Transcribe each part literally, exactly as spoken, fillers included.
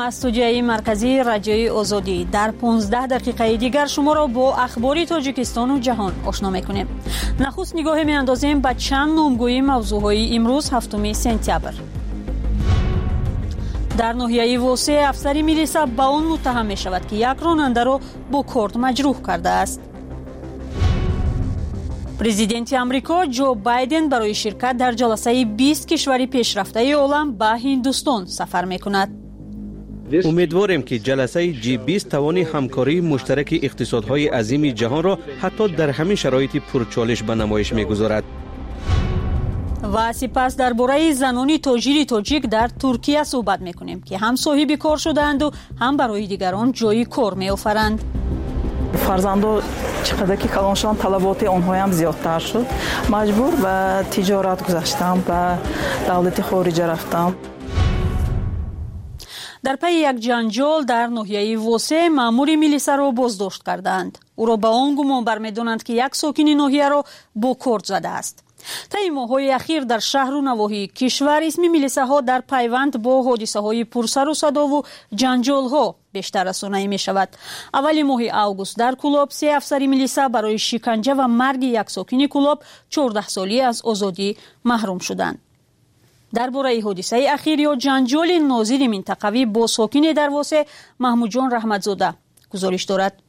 استودیوی مرکزی رادیوی آزادی در پانزده دقیقه دیگر شما را با اخبار تاجیکستان و جهان آشنا می‌کنیم. نخست نگاه می‌اندازیم به چند نامگویی موضوعهای امروز هفتم سپتامبر. در ناحیه واسه افسری میلیسا با آن متهم می شود که یک راننده را با کارد مجروح کرده است. پرزیدنت آمریکا جو بایدن برای شرکت در جلسه بیست کشور پیشرفته عالم به هندوستان سفر می کند. امیدواریم که جلسه جی بیست توانی همکاری مشترک اقتصادهای عظیم جهان را حتی در همین شرایط پرچالش به نمایش می‌گذارد. و سپس درباره زنان تاجر تاجیک در ترکیه صحبت می‌کنیم که هم صاحب کار شدند و هم برای دیگران جای کار می‌آفرند. فرزندان چقدر که کلان شدن طلبات آنها هم زیادتر شد. مجبور به تجارت گذاشتم، به دولت خارجی رفتم. در پی یک جنجال در ناحیه واسه مأمور میلیسا را بازداشت کردند. او را به آن گمان برمی‌دارند که یک ساکن ناحیه را با کارد زده است. طی ماه‌های اخیر در شهر و نواحی کشور اسم میلیساها در پیوند با حادثه‌های پرسر و صدا و جنجال‌ها بیشتر رسانه‌ای می‌شود. اول ماه اوگوست در کلاب سه افسر میلیسا برای شکنجه و مرگ یک ساکن کلاب چهارده سالی از آزادی محروم شدند. درباره حادثه اخیر یا جنجال ناظر منطقوی با ساکن در واسه محمود جان رحمتزاده گزارش دارد.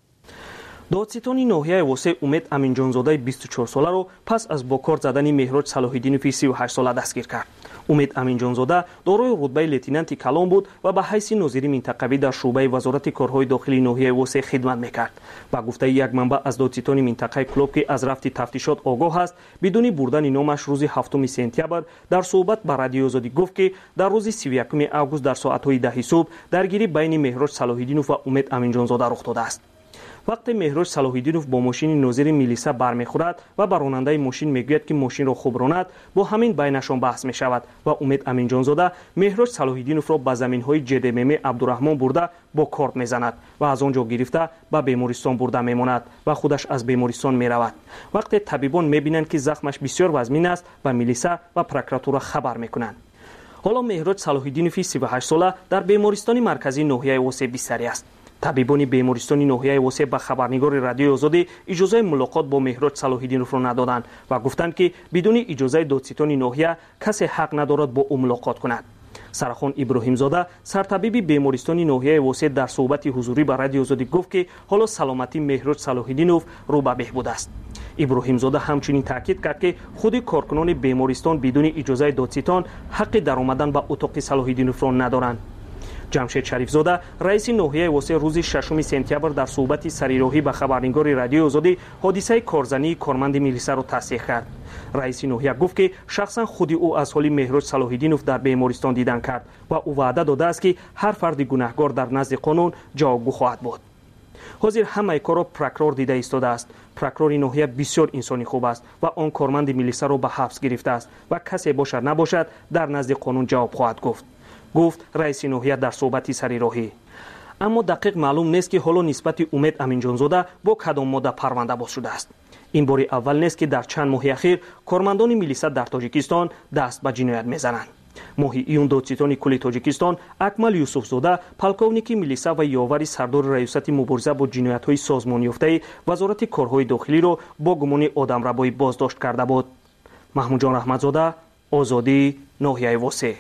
دادستان ناحیه واسه امید امینجانزاده بیست و چهار ساله رو پس از با کار زدن مهراج صلاح‌الدینوف سی و هشت ساله دستگیر کرد. امید امینجانزاده دارای رتبه لتینانت کلان بود و به حیث ناظر منطقوی در شعبه وزارت کارهای داخلی ناحیه واسه خدمت میکرد. با گفته یک منبع از دادستان منطقه کلوب که از رفت تفتیشات آگاه است، بدون بردن نامش روز هفتم سپتامبر در صحبت با رادیو آزادی گفت که در روز سی و یکم اوگوست در ساعت‌های ده صبح درگیری بین مهراج صلاح‌الدینوف و امید امینجانزاده رخ داده است. وقتی مهراج صلاح‌الدینوف با ماشین ناظر میلیسا برمیخورد و بر راننده ماشین میگوید که ماشین را خوب راند، با همین بینشان بحث میشود و امید امینجانزاده مهراج صلاح‌الدینوف را به زمین‌های جدمم عبدالرحمن برده با کارد میزند و از آنجا گرفته به بیمارستان برده میماند و خودش از بیمارستان میرود. وقتی طبیبان میبینند که زخمش بسیار وزمین است و میلیسا و پروکراتورا خبر میکنند. حالا مهراج صلاح‌الدینوف سی و هشت ساله در بیمارستان مرکزی ناحیه واسه بستری است. طبیبان بیمارستان ناحیه واسه به خبرنگار رادیو آزادی اجازه ملاقات با مهراج صلاح‌الدینوف را ندادند و گفتند که بدون اجازه دادستان ناحیه کسی حق ندارد با او ملاقات کند. سرخان ابراهیم زاده سرطبیب بیمارستان ناحیه واسه در صحبت حضوری با رادیو آزادی گفت که حالا سلامتی مهراج صلاح‌الدینوف رو به بهبود است. ابراهیم زاده همچنین تاکید کرد که خود کارکنان بیمارستان بدون اجازه دادستان حق در آمدن به اتاق صلاح‌الدینوف را ندارند. جمشید شریف زاده رئیس ناحیه واسه روز ششم سپتامبر در صحبت سریراهی به خبرنگار رادیو آزادی حادثه کارزنی کارمند میلیسا را تصدیق کرد. رئیس ناحیه گفت که شخصا خود او از حال مهراج صلاح‌الدینوف در بیمارستان دیدن کرد و او وعده داده است که هر فرد گناهکار در نزد قانون جوابگو خواهد بود. حاضر همه کار را پروکرور دیده ایستاده است. پروکرور ناحیه بسیار انسانی خوب است و آن کارمند میلیسا را به حبس گرفته است و کسی باشد نباشد در نزد قانون جواب خواهد گفت. گفت رئیس ناحیه در صحبتی سریراهی. اما دقیق معلوم نیست که حالا نسبت امید امینجانزاده با کدام ماده پرونده باز شده است. این بار اول نیست که در چند ماه اخیر کارمندان میلیسا در تاجیکستان دست به جنایت میزنند. ماه ایون دادستان کل تاجیکستان اکمل یوسفزاده پالکونیک میلیسا و یاور سردار ریاست مبارزه با جنایت‌های سازمان یافته وزارت کارهای داخلی را با گمان آدمربایی بازداشت کرده بود. محمود جان رحمتزاده، آزادی، ناحیه واسه.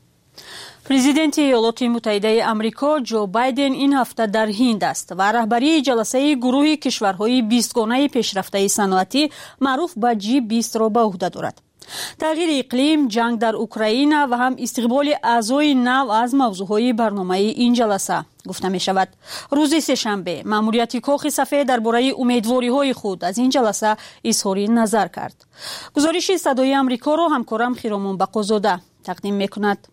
پرزیدنت ایالات متحده آمریکا جو بایدن این هفته در هند است و رهبری جلسه گروه کشورهای بیست گانه پیشرفته صنعتی معروف به جی بیست را به عهده دارد. تغییر اقلیم، جنگ در اوکراین و هم استقبال اعضای نو از موضوعهای برنامه این جلسه گفته می شود. روز سه‌شنبه ماموریت کاخ سفید درباره امیدواری‌های خود از این جلسه اظهار نظر کرد. گزارش صدای آمریکا را همکارم خیرامون بقازاده تقدیم می کند.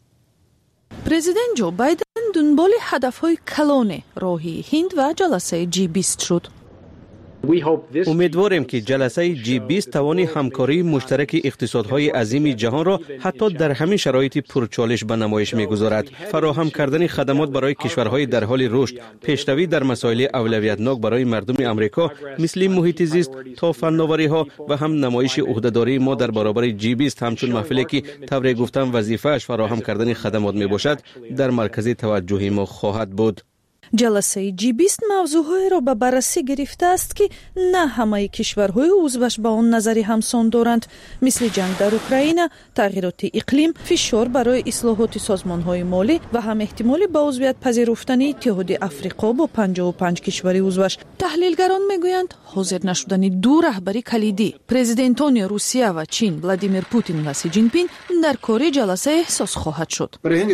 پرزیدنت جو بایدن دنبال هدف‌های کلان راهی هند و جلسه جی بیست شد. امیدواریم که جلسه جی بیست توانی همکاری مشترک اقتصادهای عظیم جهان را حتی در همین شرایط پرچالش به نمایش می‌گذارد. فراهم کردن خدمات برای کشورهای در حال رشد، پیشروی در مسائل اولویتناک برای مردم امریکا مثل محیط زیست تا فناوری‌ها و هم نمایش عهده‌داری ما در برابر جی بیست همچون محفلی که طور گفتم وظیفه‌اش فراهم کردن خدمات میباشد در مرکز توجه ما خواهد بود. جلسه جی بیست موضوعهایی را به بررسی گرفته است که نه همه کشورهای عضوش به آن نظری همسان دارند، مثل جنگ در اوکراین، تغییرات اقلیم، فشار برای اصلاحات سازمانهای مالی و هم احتمال به عضویت پذیرفتن اتحاد افریقا با پنجاه و پنج کشور عضوش. تحلیلگران میگویند حاضر نشدن دو رهبری کلیدی، پرزیدنتان روسیه و چین ولادیمیر پوتین و سی جین پینگ در کار جلسه احساس خواهد شد.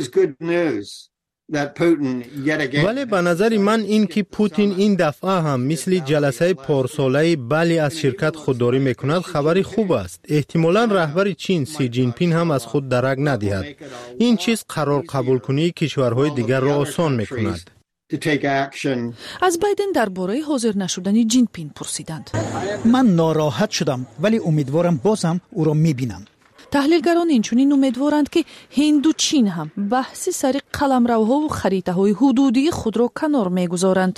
ولی به نظر من این که پوتین این دفعه هم مثل جلسه پارساله بلی از شرکت خودداری میکند خبری خوب است. احتمالاً رهبر چین سی جین پینگ هم از خود درک ندهد. این چیز قرار قبول کنی کشورهای دیگر را آسان میکند. از بایدن درباره حاضر نشدن جین پینگ پرسیدند. من ناراحت شدم ولی امیدوارم بازم او را میبینم. تحلیلگران اینچنین امیدوارند که هند و چین هم بحث سر قلمروها و خریطه‌های حدودی خود را کنار می‌گذارند.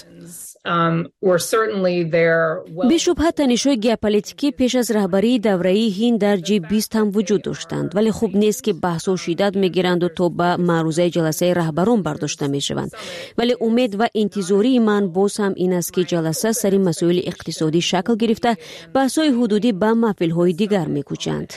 بیشبه تنش‌های ژئوپلیتیکی پیش از رهبری دوره‌ای هند در جی بیست هم وجود داشتند، ولی خوب نیست که بحث و شدت می‌گیرند و تا به معروضه جلسه رهبران برداشته می‌شوند. ولی امید و انتظاری من باز هم این است که جلسه سر مسائل اقتصادی شکل گرفته بحث‌های حدودی به محفل‌های دیگر می‌کوچند.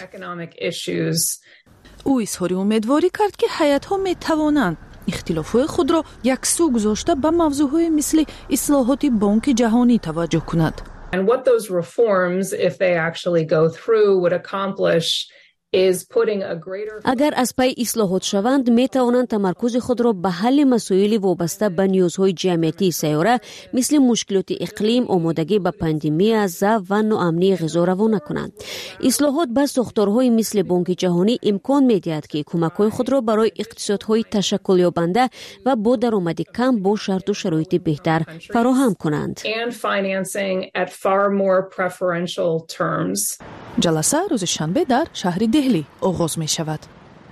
او اظهار امیدواری کرد که هیئت‌ها می‌توانند اختلافات خود را یکسو گذاشته به موضوعهای مثل اصلاحات بانک جهانی توجه کند. And what those reforms, if they actually go through, would accomplish is putting a greater... اگر از پای اصلاحات شوند می توانند تمرکز خود را به حل مسائل وابسته به نیازهای جمعیتی سیاره مثل مشکلات اقلیم، آمادگی به پاندمی، ضعف و ناامنی غذا روانه کنند. اصلاحات به ساختارهای مثل بانک جهانی امکان می دهد که کمک‌های خود را برای اقتصادهای تشکل یابنده و با درآمد کم با شرط و شرایط بهتر فراهم کنند. And financing at far more preferential terms. جلسه روز شنبه در شهر دهلی آغاز می شود.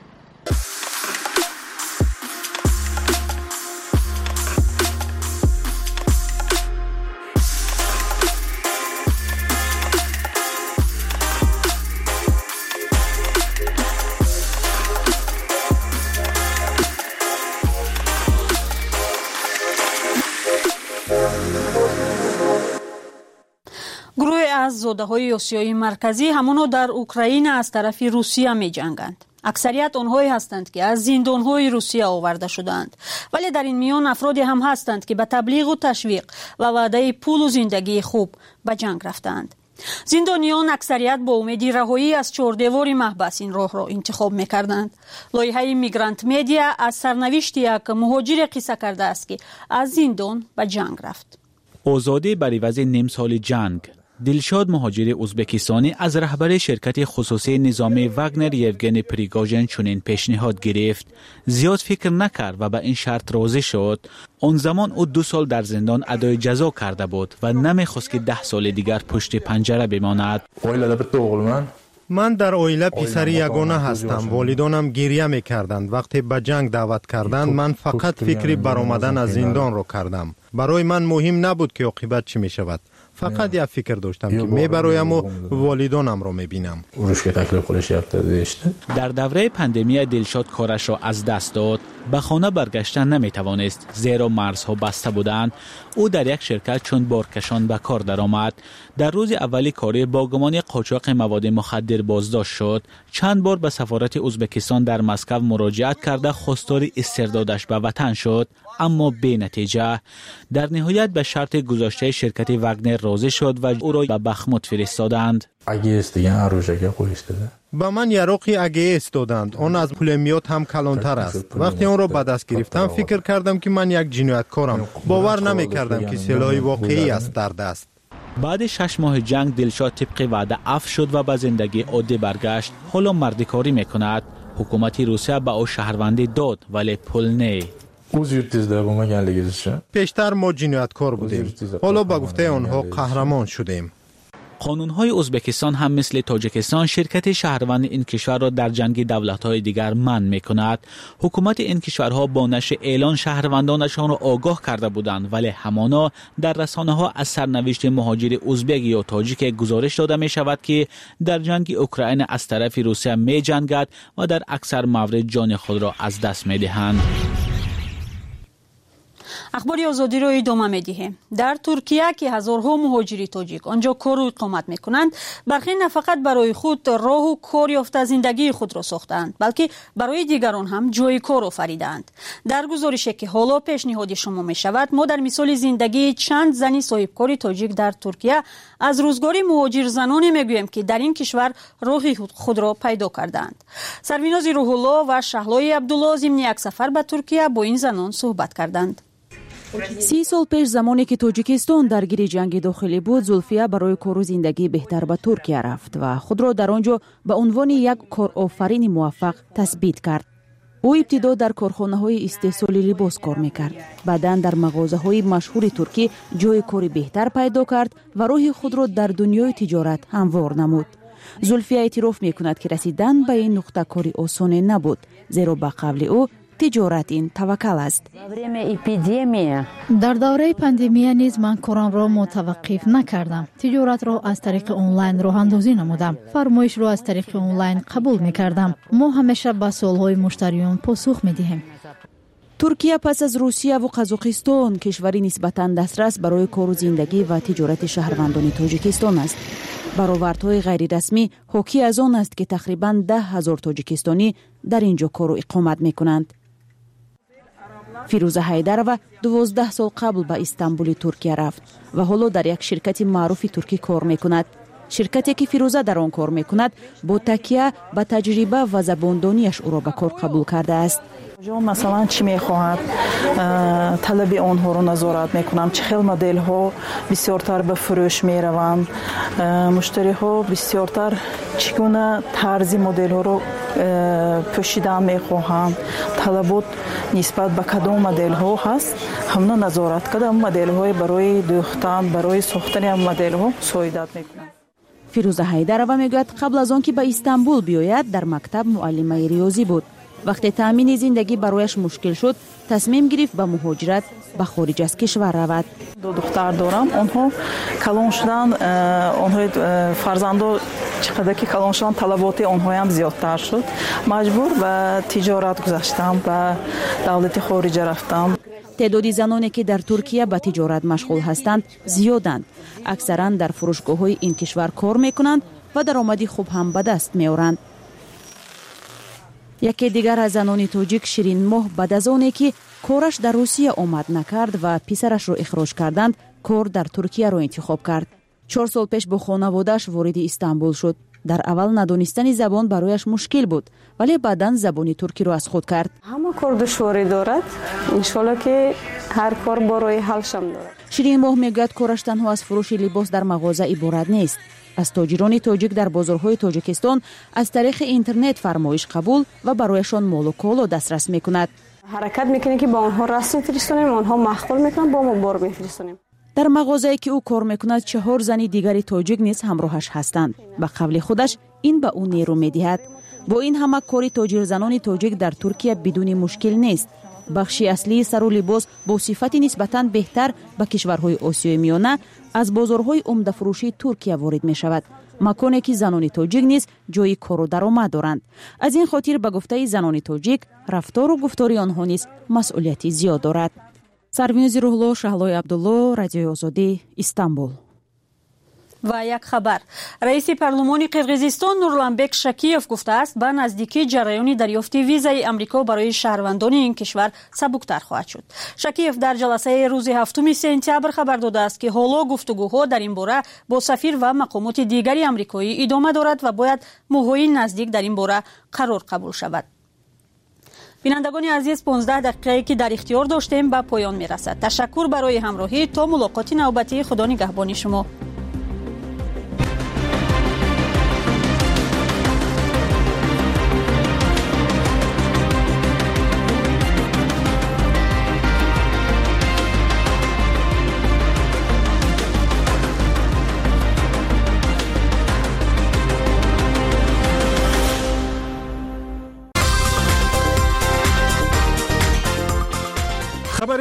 گروه از زاده‌های آسیای مرکزی همانو در اوکراین از طرف روسیه می جنگند. اکثریت آنهایی هستند که از زندان‌های روسیه آورده شدند، ولی در این میان افرادی هم هستند که به تبلیغ و تشویق و وعده پول و زندگی خوب به جنگ رفتند. زندانیان اکثریت با امید رهایی از چهاردیوار محبس این راه را انتخاب می‌کردند. لایحه میگرانت مدیا از سرنوشت یک مهاجر قصه کرده است که از زندان به جنگ رفت. آزادی بر عوض نیم سال جنگ. دلشاد مهاجر ازبکستانی از رهبر شرکت خصوصی نظامی واگنر یوگنی پریگوژن چنین پیشنهاد گرفت. زیاد فکر نکرد و به این شرط راضی شد. آن زمان او دو سال در زندان ادای جزا کرده بود و نمیخواست که ده سال دیگر پشت پنجره بماند. من در اویله پسر یگانه هستم. والدانم گریه می‌کردند. وقتی به جنگ دعوت کردند من فقط فکری برآمدن از زندان را کردم. برای من مهم نبود که عاقبت چی می‌شود. فقط یک فکر داشتم که میبرایم و والدانم را میبینم. در دوره پاندمی دلشاد کارش را از دست داد. به خانه برگشتن نمیتوانست زیرا مرزها بسته بودند. او در یک شرکت چون بارکشان به کار درآمد. در روز اولی کاری با گمان قاچاق مواد مخدر بازداشت شد. چند بار به سفارت ازبکستان در مسکو مراجعت کرده خواستار استردادش به وطن شد، اما بی نتیجه. در نهایت به شرط گذاشته شرکت واگنر راضی شد و او را به بخموت فرستادند. با من یراقی اگیس دادند. آن از پولمیات هم کلانتر است. وقتی آن را به دست گرفتم فکر کردم که من یک جنایتکارم. باور نمی کردم که سلاح واقعی است در دست. بعد شش ماه جنگ دلشاد طبق وعده عفو شد و به زندگی عادی برگشت. حالا مردکاری میکند. حکومت روسیه به او شهروندی داد ولی پول نه. Uz yurtizda bo'lmaganligingizcha پیشتر ما جنایتکار بودیم. حالا با گفته آنها قهرمان شدیم. قانون‌های ازبکستان هم مثل تاجیکستان شرکت شهروند این کشور را در جنگ دولت‌های دیگر منع می‌کند. حکومت این کشورها با نشر اعلان شهروندانشان را آگاه کرده بودند، ولی همانا در رسانه‌ها از سرنوشت مهاجر ازبک یا تاجیک گزارش داده می‌شود که در جنگ اوکراین از طرف روسیه می‌جنگد و در اکثر موارد جان خود را از دست می‌دهند. اخباری آزادی رو ادامه می‌دهیم. در ترکیه که هزارها مهاجری تاجیک آنجا کار و اقامت می‌کنند، برخی نه فقط برای خود راه و کار یافته زندگی خود را ساختند، بلکه برای دیگران هم جای کار آفریدند. در گزارشی که حالا پیشنهاد شما می‌شود، ما در مثال زندگی چند زنی صاحبکار تاجیک در ترکیه از روزگار مهاجر زنانی می‌گوییم که در این کشور راه خود را پیدا کردند. سریناز روح الله و شهلای عبدالله ضمن یک سفر به ترکیه با این زنان صحبت کردند. سی سال پیش زمانی که تاجیکستان درگیر جنگ داخلی بود، زلفیه برای کار و زندگی بهتر به ترکیه رفت و خود را در آنجا به عنوان یک کارآفرین موفق تثبیت کرد. او ابتدا در کارخانه‌های استحصال لباس کار می‌کرد. بعداً در مغازه‌های مشهور ترکی جای کاری بهتر پیدا کرد و راه خود را در دنیای تجارت هموار نمود. زلفیه اعتراف می‌کند که رسیدن به این نقطه کاری آسان نبود، زیرا به قول او تجارت این توکل است. در دوره پاندمی نیز من کارم را متوقف نکردم. تجارت را از طریق آنلاین راه اندازی نمودم. فرمایش را از طریق آنلاین قبول می‌کردم. ما همیشه به سوال‌های مشتریان پاسخ می‌دهیم. ترکیه پس از روسیه و قزاقستان کشوری نسبتاً دسترس برای کار و زندگی و تجارت شهروندان تاجیکستان است. برآوردهای غیر رسمی حاکی از آن است که تقریباً ده هزار تاجیکستانی در اینجا کار و اقامت می‌کنند. فیروزه حیدرова دوازده سال قبل به استانبول ترکیه رفت و حالا در یک شرکت معروف ترکی کار میکند. شرکتی که فیروزه در آن کار میکند با تکیه به تجربه و زباندانیش او را به کار قبول کرده است. مثلا چی میخواهد، طلب آنها را نظارت میکنم، چه خیل مدل ها بسیارتر به فروش میروند، مشتری ها بسیارتر چگونه طرز مدل ها را پوشیدن میخواهند، طلبات نسبت به کدام مدل ها هست، همنا نظارت کردم مدل های برای دوختن، برای ساختن مدل ها سعادت میکنم. فیروزه حیدرова میگوید قبل از آن که به استانبول بیاید در مکتب معلمه ریاضی بود. وقتی تامین زندگی برایش مشکل شد، تصمیم گرفت به مهاجرت به خارج از کشور رود. دو دختر دارم، آنها کلان شدن، آنها فرزندان چقدر که کلان شدن طلبات آنها هم زیادتر شد. مجبور به تجارت گذاشتم، به دولت خارج رفتم. تعداد زنانی که در ترکیه به تجارت مشغول هستند زیادند. اکثرا در فروشگاه‌های این کشور کار میکنند و درآمدی خوب هم به دست میآورند. یکی دیگر از زنان تاجیک شیرین ماه بعد از آنی که کارش در روسیه آمد نکرد و پسرش را اخراج کردند، کار در ترکیه را انتخاب کرد. چهار سال پیش با خانواده‌اش وارد استانبول شد. در اول ندانستن زبان برایش مشکل بود، ولی بعداً زبان ترکی را از خود کرد. همه کار دشواری دارد، انشالله که هر کار برای حلشم دارد. شیرین ماه میگوید کارش تنها از فروش لباس در مغازه عبارت نیست. از تاجران تاجیک در بازارهای تاجیکستان از طریق اینترنت فرمایش قبول و برایشان مال و کالا دسترس میکند. حرکت میکنه که با آنها رسم میفرستونیم، آنها مخفل میکنن، با ما بار میفرستونیم. در مغازه‌ای که او کار میکند چهار زن دیگری تاجیک نیز همراهش هستند. به قول خودش این به او نیرو میدهد. با این همه کاری تاجر زنان تاجیک در ترکیه بدون مشکل نیست. بخشی اصلی سر و لباس با صفت نسبتاً بهتر به کشورهای آسیای میانه از بازارهای عمده فروشی ترکیه وارد می شود. مکانی که زنان تاجیک نیز جای کار و درآمد دارند. از این خاطر به گفته زنان تاجیک رفتار و گفتار آنها نیز مسئولیتی زیاد دارد. سریناز روح الله، شهلای عبدالله، رادیوی آزادی، استانبول. و یک خبر، رئیس پارلمان قرقیزستان نورلانبک شکیف گفته است به نزدیکی جریان دریافت ویزای آمریکا برای شهروندان این کشور سبکتر خواهد شد. شکیف در جلسه روز هفتم سپتامبر خبر داده است که حالا گفتگوها در این باره با سفیر و مقامات دیگری آمریکایی ادامه دارد و باید ماه‌های نزدیک در این باره قرار قبول شود. بینندگان عزیز، پانزده دقیقه که در اختیار داشتیم به پایان میرسد. تشکر برای همراهی. تا ملاقات نوبتی، خدا نگهبان شما.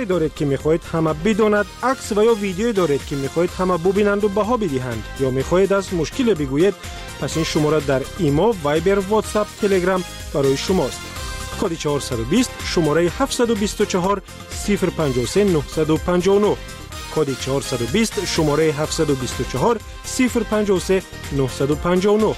دارید که میخواهید همه بداند، عکس و یا ویدیویی دارید که میخواهید همه ببینند و بها بدهند، یا میخواهید از مشکل بگویید، پس این شماره در ایمو، وایبر، واتساپ، تلگرام برای شماست. کد چهارصد و بیست شماره هفتصد و بیست و چهار صفر پنجاه و سه نهصد و پنجاه و نه. کد چهارصد و بیست شماره هفتصد و بیست و چهار صفر پنجاه و سه نهصد و پنجاه و نه.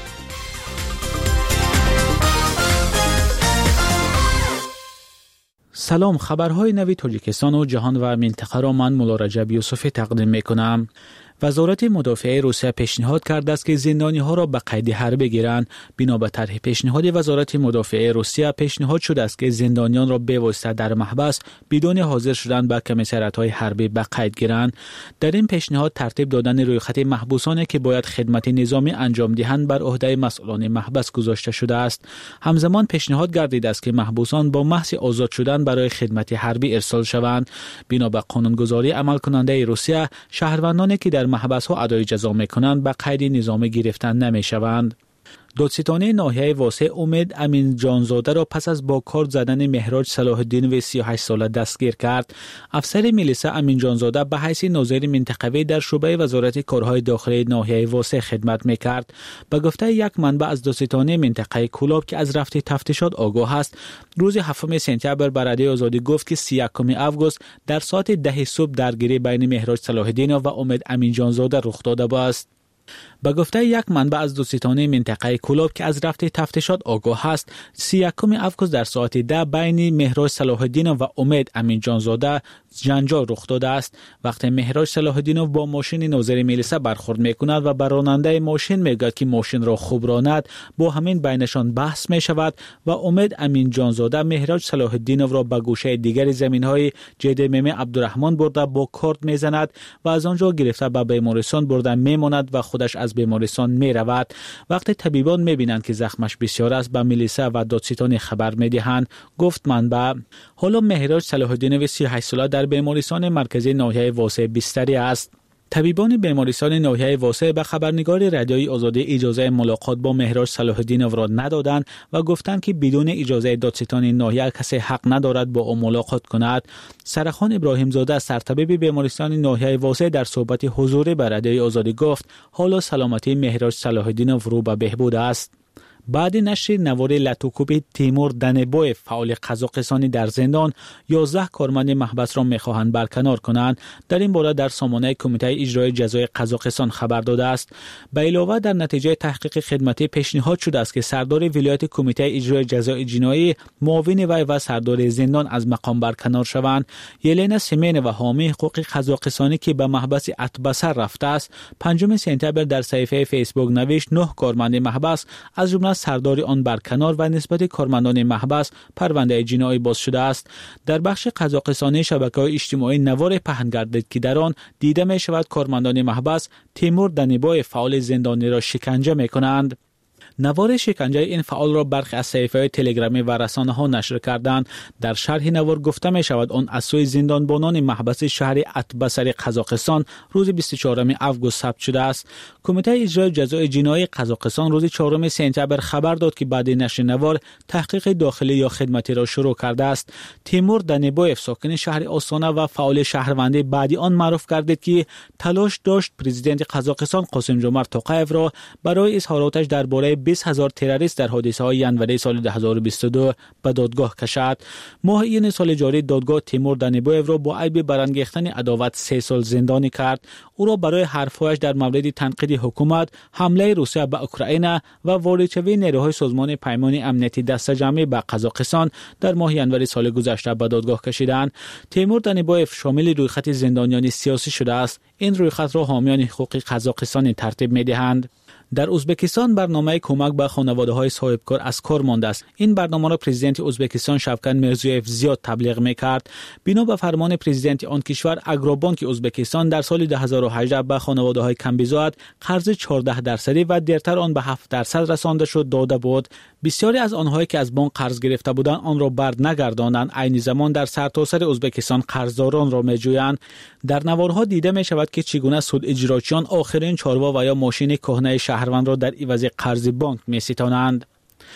سلام، خبرهای نوی تاجیکستان و جهان و منطقه را من مولا رجب یوسفی تقدیم میکنم. وزارت مدافعه روسیه پیشنهاد کرده است که زندانی ها را به قید حربی گیرند. بنا به طرح پیشنهاد وزارت مدافعه روسیه پیشنهاد شده است که زندانیان را به واسطه در محبس بدون حاضر شدن به کمیسریات های حربی به قید گیرند. در این پیشنهاد ترتیب دادن رویخط محبوسانی که باید خدمت نظامی انجام دهند بر عهده مسئولان محبس گذاشته شده است. همزمان پیشنهاد گردیده است که محبوسان با محض آزاد شدن برای خدمت حربی ارسال شوند. بنا به قانونگذاری عمل کننده روسیه، شهروندانی که در محبس ها ادای جزا میکنند به قید نظامی گرفتن نمیشوند. دادستانی ناحیه واسه امید امین جانزاده را پس از با کار زدن مهراج صلاح الدین و سی و هشت ساله دستگیر کرد. افسر میلیسا امین جانزاده به حیث ناظر منطقوی در شعبه وزارت کارهای داخلی ناحیه واسه خدمت میکرد. به گفته یک منبع از دادستانی منطقه کولاب که از رفت تفتیشات آگاه است، روز هفتم سپتامبر به رادیو آزادی گفت که سی و یکم آگوست در ساعت ده صبح درگیری بین مهراج صلاح الدین و امید امین جانزاده رخ داده است. به گفته یک منبع از دادستانی منطقه کولاب که از رفت تفتیشات آگاه است، سی و یکم آگوست در ساعت ده بین مهراج صلاح الدین و امید امین جانزاده جنجال رخ داده است. وقتی مهراج صلاح الدین با ماشین ناظر میلیسا برخورد میکند و بر راننده ماشین میگوید که ماشین را خوب راند، با همین بینشان بحث می شود و امید امین جانزاده مهراج صلاح الدین را به گوشه دیگر زمینهای جدمم عبدالرحمن برده با کارد میزند و از آنجا گرفته به بیمارستان برده میماند و خودش از بیمارستان می رود. وقتی طبیبان می بینند که زخمش بسیار است، به میلیسا و دادستانی خبر می دهند. گفت منبع حالا مهراج صلاح الدین و سی و هشت ساله در بیمارستان مرکزی ناحیه واسه بستری است. طبیبان بیمارستان ناحیه واسه به خبرنگار رادیوی آزادی اجازه ملاقات با مهراج صلاح الدین را ندادند و گفتند که بدون اجازه دادستان ناحیه کسی حق ندارد با او ملاقات کند. سرخان ابراهیم زاده سرطبیب بیمارستان ناحیه واسه در صحبت حضوری به رادیوی آزادی گفت حالا سلامتی مهراج صلاح الدین رو به بهبود است. بعد نشر نوار لاتوکوبی تیمور دنبوی فعال قزاقستانی در زندان، یازده کارمند محبس را میخواهند برکنار کنند. در این باره در سامانه کمیته اجرای جزای قزاقستان خبر داده است. به علاوه در نتیجه تحقیق خدمتی پیشنهاد شده است که سردار ولایت کمیته اجرای جزای جنایی، معاون وی و سردار زندان از مقام برکنار شوند. یلنا سمین و حامی حقوق قزاقستانی که به محبس اتبسر رفته است، پنجم سپتامبر در صفحه فیسبوک نوشت نه کارمند محبس از جمله سردار آن برکنار و نسبت کارمندان محبس پرونده جنایی باز شده است. در بخش قزاقستانی شبکه‌های اجتماعی نوار پهن گردید که در آن دیده می شود کارمندان محبس تیمور دنبوی فعال زندانی را شکنجه می کنند. نوار شکنجه این فعال را برخی از صفحه‌های تلگرامی و رسانه‌ها نشر کردند. در شرح نوار گفته می شود آن از سوی زندانبانان محبس شهر اتبسر قزاقستان روز بیست و چهارم آگوست ثبت شده است. کمیته اجرای جزای جنایی قزاقستان روز چهارم سپتامبر خبر داد که بعد نشر نوار تحقیق داخلی یا خدمتی را شروع کرده است. تیمور دنبویف ساکن شهر آستانه و فعال شهروندی بعدی آن معروف گردید که تلاش داشت پرزیدنت قزاقستان قاسم جمعت توقایف را برای اظهاراتش درباره بیست هزار تروریست در حادثه های ینوری سال دو هزار و بیست و دو به دادگاه کشد. ماه ایون سال جاری دادگاه تیمور دنبویف را با عیب برانگیختن عداوت سه سال زندانی کرد. او را برای حرف‌هایش در مورد تنقید حکومت، حمله روسیه به اوکراین و واردشوی نیروهای سازمان پیمان امنیتی دست جمعی به قزاقستان در ماه ینوری سال گذشته به دادگاه کشیدند. تیمور دنبویف شامل رویخط زندانیان سیاسی شده است. این رویخط را حامیان حقوق قزاقستان ترتیب می‌دهند. در ازبکستان برنامه کمک به خانواده‌های صاحبکار از کار مانده است. این برنامه را پرزیدنت ازبکستان شوکت میرزیویف زیاد تبلیغ می‌کرد. بنا به فرمان پرزیدنت آن کشور، اگروبانک ازبکستان در سال دو هزار و هجده به خانواده‌های کم‌بزاعت قرض چهارده درصدی و دیرتر آن به هفت درصد رسانده شد داده بود. بسیاری از آنهایی که از بانک قرض گرفته بودند آن را بر نگرداندند. عین زمان در سرتاسر ازبکستان قرضداران را می‌جویند. در نوارها دیده می‌شود که چگونه سود اجراچیان آخرین چاروا و یا ماشین کهنه شهروند را در عوض قرض بانک می‌ستانند.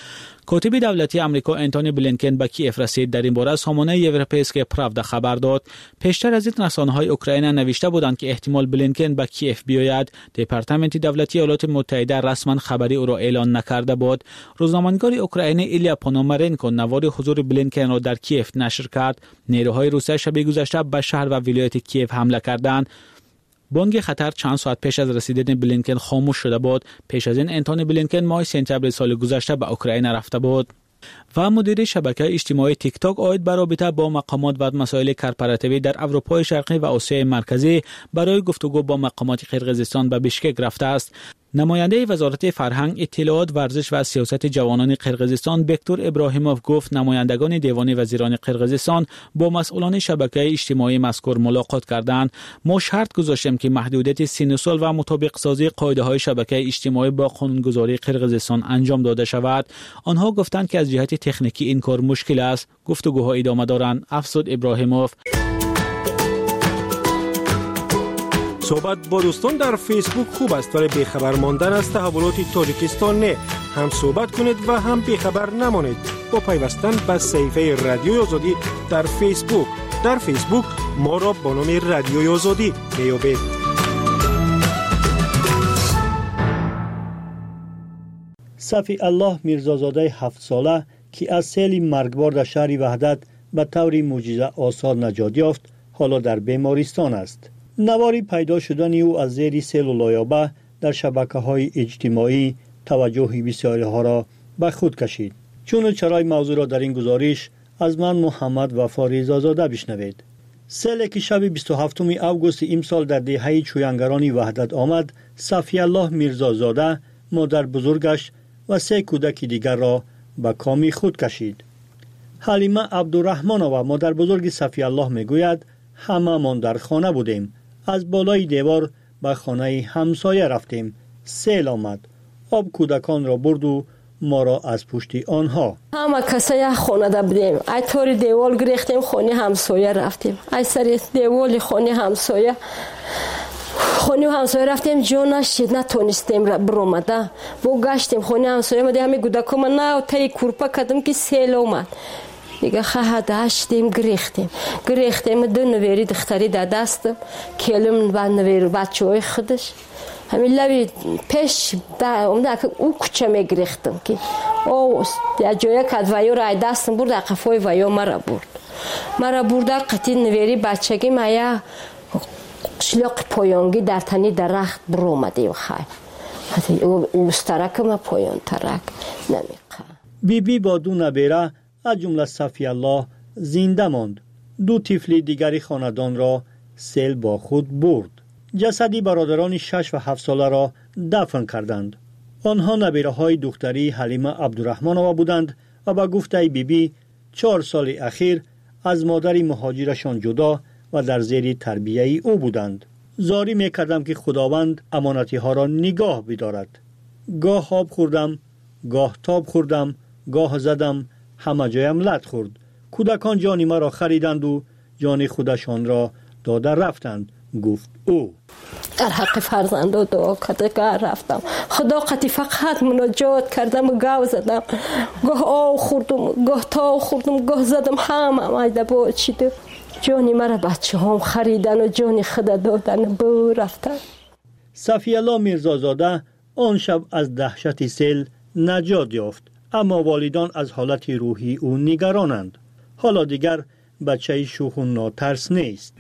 کاتب دولتی آمریکا انتونی بلینکن به کیف رسید. در این باره سامانه یوروپیسک پراودا خبر داد. پیشتر از این رسانه‌های اوکراین نوشته بودند که احتمال بلینکن به کیف بیاید. دپارتمنت دولتی ایالات متحده رسما خبری او را اعلان نکرده بود. روزنامه‌نگار اوکراین ایلیا پونومارنکو نوار حضور بلینکن را در کیف نشر کرد. نیروهای روسیه شب گذشته به شهر و ولایت کیف حمله کردند. بانگ خطر چند ساعت پیش از رسیدن بلینکن خاموش شده بود. پیش از این انتونی بلینکن ماه سپتامبر سال گذشته به اوکراین رفته بود. و مدیر شبکه اجتماعی تیک تاک اوید به رابطه با مقامات و مسائل کارپراتیوی در اروپای شرقی و آسیای مرکزی برای گفتگو با مقامات قرقیزستان به بیشکک رفته است. نماینده وزارت فرهنگ، اطلاعات، ورزش و سیاست جوانان قرقیزستان بکتور ابراهیموف گفت نمایندگان دیوان وزیران قرقیزستان با مسئولان شبکه اجتماعی مذکور ملاقات کردند. ما شرط گذاشتیم که محدودیت سن و سال و مطابق سازی قاعده های شبکه اجتماعی با قانونگذاری قرقیزستان انجام داده شود. آنها گفتند که از جهت تکنیکی این کار مشکل است. گفتگوها ادامه دارند. افزود ابراهیموف. صحبت با دوستان در فیسبوک خوب است ولی بیخبر ماندن از تحولات تاجیکستان نه. هم صحبت کنید و هم بیخبر نمانید با پیوستن به صفحه رادیوی آزادی در فیسبوک. در فیسبوک ما را با نام رادیوی آزادی میابید. صفی الله میرزازاده هفت ساله که از سیل مرگبار در شهر وحدت به طور معجزه آسا نجات یافت حالا در بیمارستان است. نواری پیدا شدن او از زیر سیل و لایابه در شبکه‌های اجتماعی توجه بسیاری ها را به خود کشید. چون چرای موضوع را در این گزارش از من محمد وفا رضازاده بشنوید. سیلی که شب بیست و هفتم اوگوست امسال در دهه چویانگرانی وحدت آمد، صفی الله میرزازاده، مادر بزرگش و سه کودک دیگر را به کام خود کشید. حلیمه عبدالرحمنова مادر بزرگ صفی الله میگوید همه من در خانه بودیم. از بالای دیوار به خانه همسایه رفتیم. سیل آمد. آب کودکان را برد و ما را از پشت آنها. همه کسای خانه دا بودیم. ای طور دیوار گریختیم خانه همسایه رفتیم. ای سر دیوار خانه همسایه خانه همسایه رفتیم جونش نتونستیم برآمده. با گشتیم خانه همسایه مده همه کودکان نه تای کورپا کردم که سیل آمد. دیگه خواهد داشتیم گریختیم گریختیم دو نویری دختری در دستم کلم با نویر بچه های خودش همین لبی پیش اومده که او کچه می گریختم که او یا جایی که ویو رای دستم برد اقفای ویو مرا برد مرا برده قطی نویری بچگی مایا شلاق پایانگی در تنی درخت برو اومده و خواهی او استرک ما پایان ترک نمیخواه. بی بی با دو نبیره از جمله صفی الله زنده ماند. دو طفل دیگری خاندان را سیل با خود برد. جسدی برادران شش و هفت ساله را دفن کردند. آنها نبیره های دختری حلیمه عبدالرحمنova بودند و با گفته بی بی چهار سال اخیر از مادر مهاجرشان جدا و در زیر تربیه او بودند. زاری می کردم که خداوند امانتی ها را نگاه بدارد. گاه آب خوردم، گاه تاب خوردم، گاه زدم، همه جایم لط خورد. کودکان جان ما را خریدند و جان خودشان را داده رفتند. گفت او در حق فرزند دعا کرده رفتم. خدا قطی فقط مناجات کردم و گاو زدم. گاه آو خوردم، گاه تاو خوردم، گاه زدم، همه مایده با چیده. جانی مرا بچه هم خریدن و جانی خدا دادن با رفتن. صفی الله میرزازاده آن شب از دهشت سیل نجات یافت، اما والدان از حالت روحی او نگرانند. حالا دیگر بچه شوخ و ناترس نیست.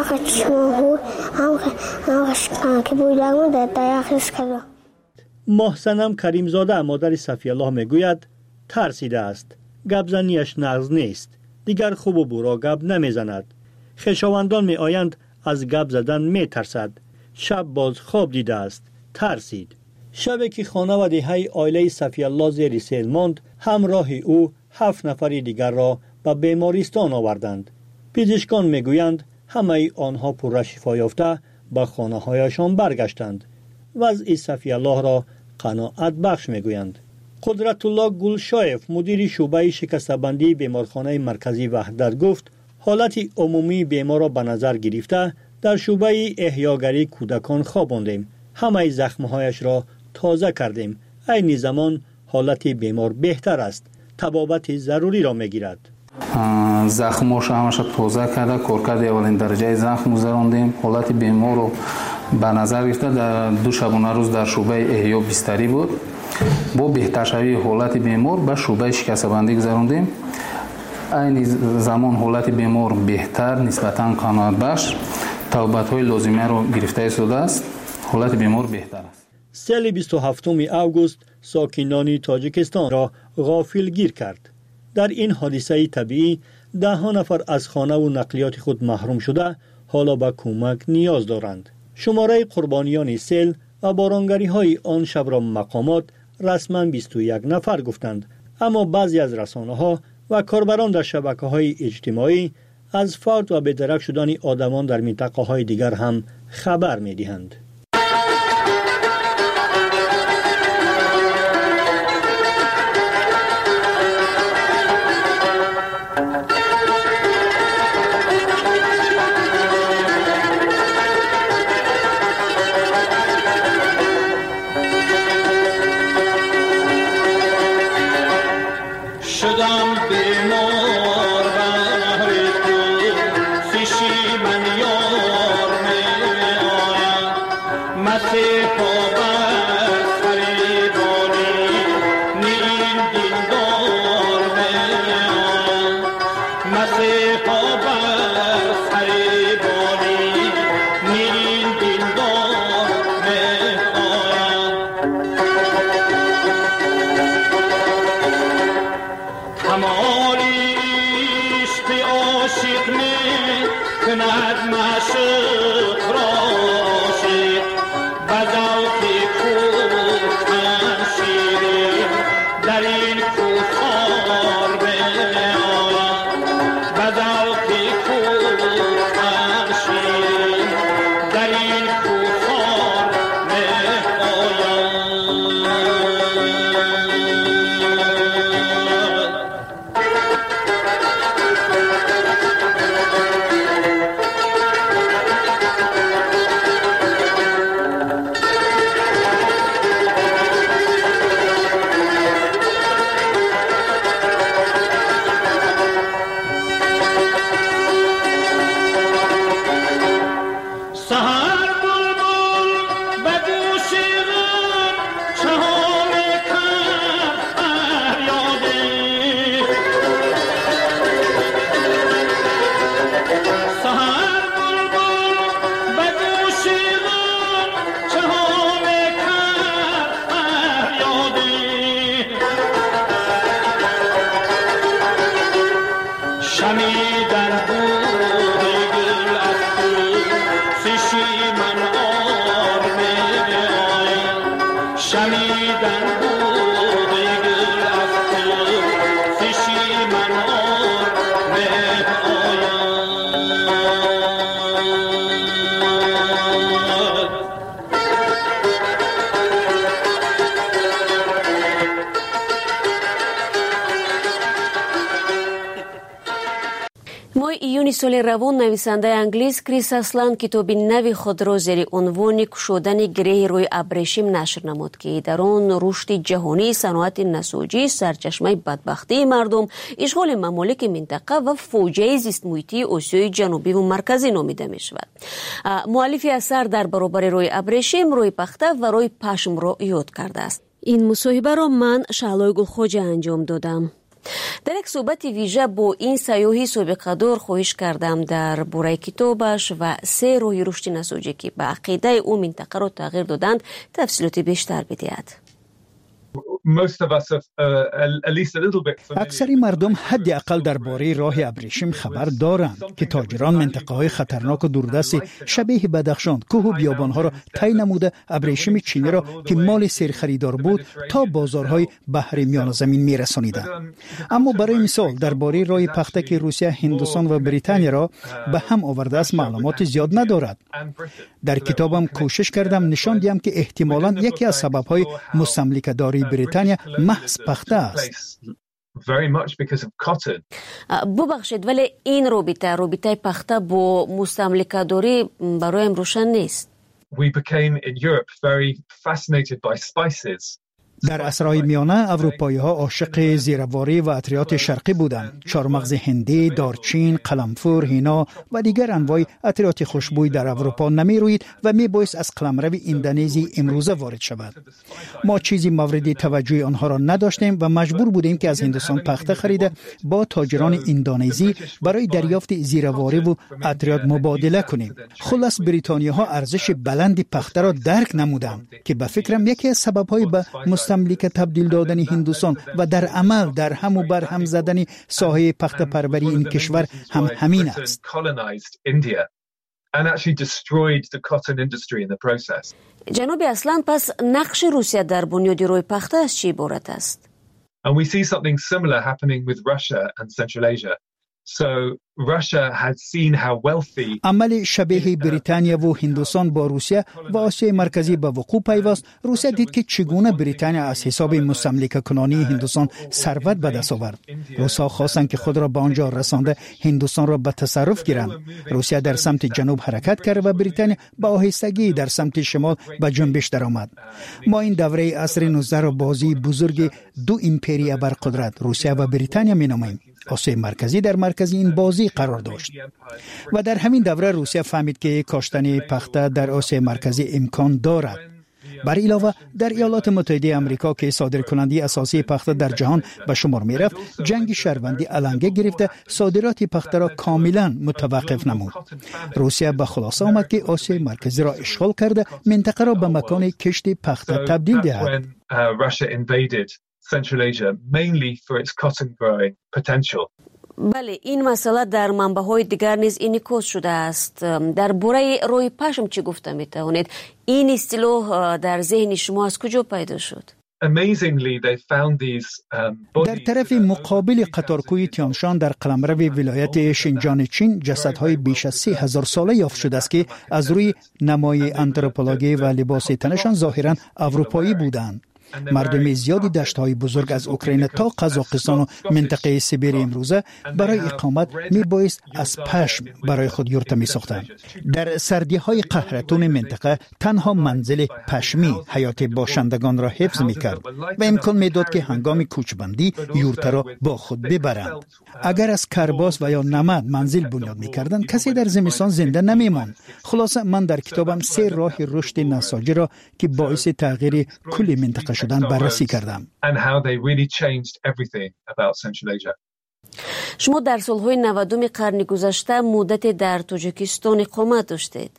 محسنم کریم زاده مادر صفی الله میگوید ترسیده است. گبزنیش نغز نیست. دیگر خوب و برا گب نمیزند. خویشاوندان می آیند از گب زدن می ترسد. شب باز خواب دیده است. ترسید. شبی که خانه و دهه عائله صفی الله زیر سیل ماند، همراه او هفت نفر دیگر را به بیمارستان آوردند. پزشکان میگویند همه آنها پر شفا یافته به خانه هایشان برگشتند. وضع صفی الله را قناعت بخش میگویند. قدرت الله گلشایف مدیر شعبه شکسته‌بندی بیمارخانه مرکزی وحدت گفت حالت عمومی بیمار را به نظر گرفته در شعبه احیاگری کودکان خواباندیم. همه زخمهایش را تازه کردیم. عین زمان حالت بیمار بهتر است. تبابت ضروری را میگیرد. زخمش همش توزه کرده، کارکرد اولین درجه زخم گذراندیم. حالت بیمار رو به نظر گرفته در دو شبانه روز در شعبه احیا بستری بود. با بهتر شوی حالت بیمار به شعبه شکسته‌بندی گذراندیم. این زمان حالت بیمار بهتر نسبتاً قناعت بخش توبت‌های لازمه را گرفته ایستاده است. حالت بیمار بهتر است. سال بیست و هفتم اوگوست ساکنان تاجیکستان را غافلگیر کرد. در این حادثه طبیعی ده ها نفر از خانه و نقلیات خود محروم شده حالا به کمک نیاز دارند. شماره قربانیان سیل و بارانگری های آن شب را مقامات رسما بیست و یک نفر گفتند، اما بعضی از رسانه ها و کاربران در شبکه های اجتماعی از فوت و بی‌درک شدن آدمان در منطقه های دیگر هم خبر می دهند. июни соли равон нависандаи англис Крис Аслан китоби нави худро зери унвони кушодани гиреҳи рӯи абрешим нашр намуд, ки дар он рушди ҷаҳонии саноати насоҷӣ, сарчашмаи бадбахтии мардум, ишғоли мамолики минтақа ва фоҷиаи зистмуҳитии Осиёи ҷанубиву марказӣ номида мешавад. муаллифи асар дар баробари рӯи абрешим, рӯи пахта ва рӯи пашмро ёд кардааст. ин мусоҳибаро ман Шаълои Гулхоҷа анҷом додам. дар як суҳбати вижа бо ин сайёҳи собиқадор хоҳиш кардам дар бораи китобаш ва се роҳи рушди насоҷӣ ки ба ақидаи ӯ минтақаро тағйир доданд тафсилоти бештар бидиҳад. аксари мардум ҳадди ақал дар бораи роҳи абрешим хабар доранд, ки тоҷирон минтақаҳои хатарноку дурдасти шабеҳи Бадахшон, кӯҳу биёбонҳоро тай намуда абрешими чиниро, ки моли серхаридор буд, то бозорҳои баҳри Миёназамин мерасониданд. аммо барои мисол дар бораи роҳи пахта, ки Русия, Ҳиндустон ва Британияро ба ҳам овардааст, маълумоти зиёд надорад. дар китобам кӯшиш кардам нишон диҳам, ки эҳтимолан яке аз сабабҳои мустамликадории Британия маҳз пахта аст. бубахшед, вале ин робита робитаи пахта бо мустамликадорӣ бароям рӯшан нест. We became in Europe very fascinated by spices. در عصرهای میانه اروپایی ها عاشق زیرواری و عطریات شرقی بودند. چارمغز هندی، دارچین، قلمفور، هینا و دیگر انواع عطریات خوشبوی در اروپا نمی روید و می باعث از قلمرو اندونزی امروزه وارد شود. ما چیزی مورد توجه آنها را نداشتیم و مجبور بودیم که از هندوستان پخته خریده با تاجران اندونزی برای دریافت زیرواری و عطریات مبادله کنیم. خلاص بریتانیا ها ارزش بلند پخته را درک نمودند که به فکرم یکی از سبب‌های به مستملک تبدیل دادن هندوستان و در عمل در هم و بر هم زدن ساحه پخته پروری این کشور هم همین است. جناب اصلان، پس نقش روسیه در بنیاد روی پخته از چی عبارت است؟ And we see something similar happening with Russia and Central Asia. So Russia had seen how wealthy عمل شبیه بریتانیا و هندوستان با روسیه و آسیای مرکزی به وقوع پیوست. روسیه دید که چگونه بریتانیا از حساب مستملک کنانی هندوستان ثروت به دست آورد. روس‌ها خواستند که خود را به آنجا رسانده هندوستان را به تصرف گیرند. روسیه در سمت جنوب حرکت کرد و بریتانیا به آهستگی در سمت شمال به جنبش درآمد. ما این دوره عصر نوزده را بازی بزرگ دو امپریا برقدرت روسیه و بریتانیا می‌نامیم. آسیای مرکزی در مرکز این بازی قرار داشت و در همین دوره روسیه فهمید که کاشتن پخته در آسیای مرکزی امکان دارد. بر علاوه در ایالات متحده آمریکا که صادرکننده اساسی پخته در جهان به شمار می رفت، جنگ شهروندی علنگه گرفته صادرات پخته را کاملا متوقف نمود. روسیه به خلاصه آمد که آسیای مرکزی را اشغال کرده منطقه را به مکان کشت پخته تبدیل دهد. Central Asia, mainly for its cotton growing potential. بله، این مسئله در منبع‌های دیگر نیز انعکاس شده است. در باره روی پشم چی گفته می‌توانید؟ این اصطلاح در ذهن شما از کجا پیدا شد؟ Amazingly, they found these, um, در طرف مقابل قطارکوی تیانشان در قلمرو ولایت شینجان چین جسدهای بیش از سه هزار ساله یافت شده است که از روی نمای آنتروپولوژی و لباس تنشان ظاهراً اروپایی بودند. مردم زیادی دشت‌های بزرگ از اوکراین تا قزاقستان و منطقه سیبری امروزه برای اقامت میبایست از پشم برای خود یورت می‌ساختند. در سردی‌های قهرتون منطقه تنها منزل پشمی حیات باشندگان را حفظ می‌کرد و امکان می‌داد که هنگام کوچ‌بندی یورت را با خود ببرند. اگر از کرباس و یا نمد منزل بنیاد می‌کردند، کسی در زمستان زنده نمی‌ماند. خلاصه من در کتابم سه راه رشد نساجی را که باعث تغییر کل منطقه شدن بررسی کردم. شما در سالهای نودم قرن گذشته مدت در تاجیکستان اقامت داشتید.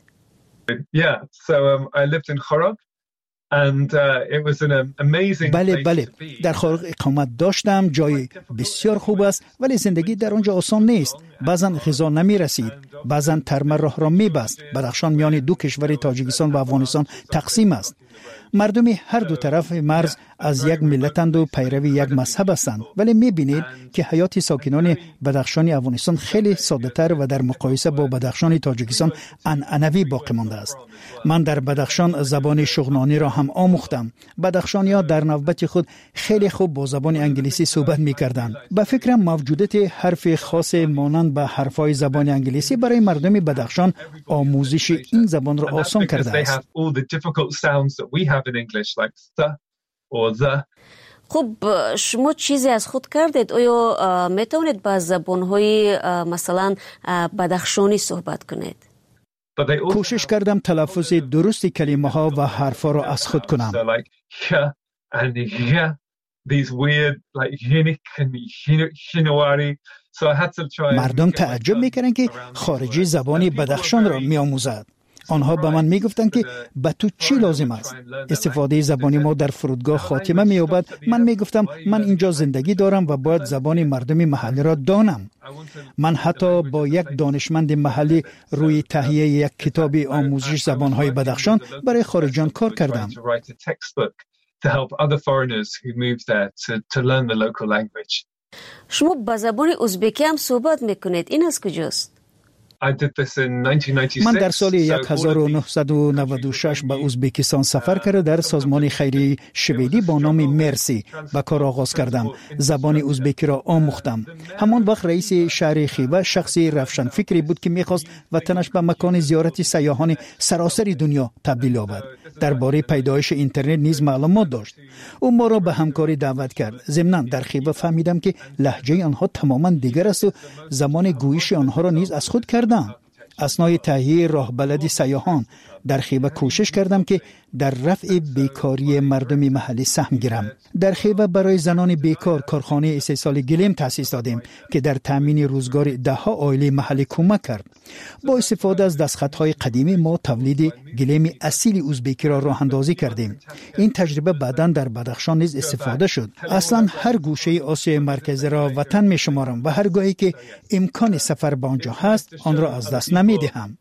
بله بله در خارق اقامت داشتم. جای بسیار خوب است ولی زندگی در آنجا آسان نیست. بعضا غذا نمی رسید، بعضا ترمه راه را می بست. بدخشان میان دو کشور تاجیکستان و افغانستان تقسیم است. مردم هر دو طرف مرز از یک ملتند و پیروی یک مذهب هستند، ولی می‌بینید که حیات ساکنان بدخشان افغانستان خیلی ساده‌تر و در مقایسه با بدخشان تاجیکستان عنعنوی باقی مانده است. من در بدخشان زبان شغنانی را هم آموختم. بدخشانی‌ها در نوبت خود خیلی خوب با زبان انگلیسی صحبت می‌کردند. به فکرم موجودیت حرف خاص مانند به حرف‌های زبان انگلیسی برای مردم بدخشان آموزش این زبان را آسان کرده است. خب شما چیزی از خود کردید؟ آیا میتونید با زبان‌های مثلا بدخشانی صحبت کنید؟ کوشش کردم تلفظ درست کلمه ها و حرفا را از خود کنم. مردم تعجب میکنن که خارجی زبان بدخشان را میآموزد. آنها به من میگفتند که به تو چی لازم است؟ استفاده زبانی ما در فرودگاه خاتمه مییابد. من میگفتم من اینجا زندگی دارم و باید زبان مردم محلی را دانم. من حتی با یک دانشمند محلی روی تهیه یک کتاب آموزش زبانهای بدخشان برای خارجیان کار کردم. شما با زبان ازبکی هم صحبت میکنید. این از کجاست؟ I did this in nineteen ninety-six. من در سال هزار و نهصد و نود و شش به ازبکستان سفر کرده در سازمان خیریه شویدی با نام مرسی به کار آغاز کردم. زبان ازبکی را آموختم. همان وقت رئیس شهر خیبه شخصی روشن فکری بود که میخواست وطنش به مکان زیارت سیاحان سراسر دنیا تبدیل یابد. درباره پیدایش اینترنت نیز معلومات داشت. او ما را به همکاری دعوت کرد. ضمناً در خیبه فهمیدم که لهجه آنها تماما دیگر است و زمان گویش آنها را نیز از خود کردم. اثنای تهیه راه بلد سیاحان در خیبه کوشش کردم که در رفع بیکاری مردم محلی سهم گیرم. در خیبه برای زنان بیکار کارخانه استحصال گلیم تأسیس دادیم که در تامین روزگار ده ها عائله محلی کمک کرد. با استفاده از دستخطهای قدیمی ما تولید گلیم اصیل ازبکی را راه اندازی کردیم. این تجربه بعداً در بدخشان نیز استفاده شد. اصلا هر گوشه آسیای مرکزی را وطن می شمارم و هر گاهی که امکان سفر به آنجا هست آن را از دست نمی دهم.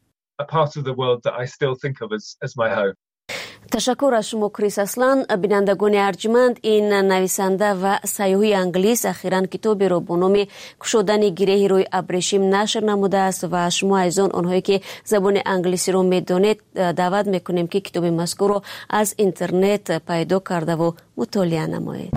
تشکر از شما کریس اسلان. بینندگان ارجمند، این نویسنده و سیاحی انگلیس اخیراً کتابی را با نام گشودن گره روی ابریشم نشر نموده است و شما عزیزان آنهایی که زبان انگلیسی را میدانید دعوت میکنیم که کتاب مذکور را از اینترنت پیدا کرده و مطالعه نمایید.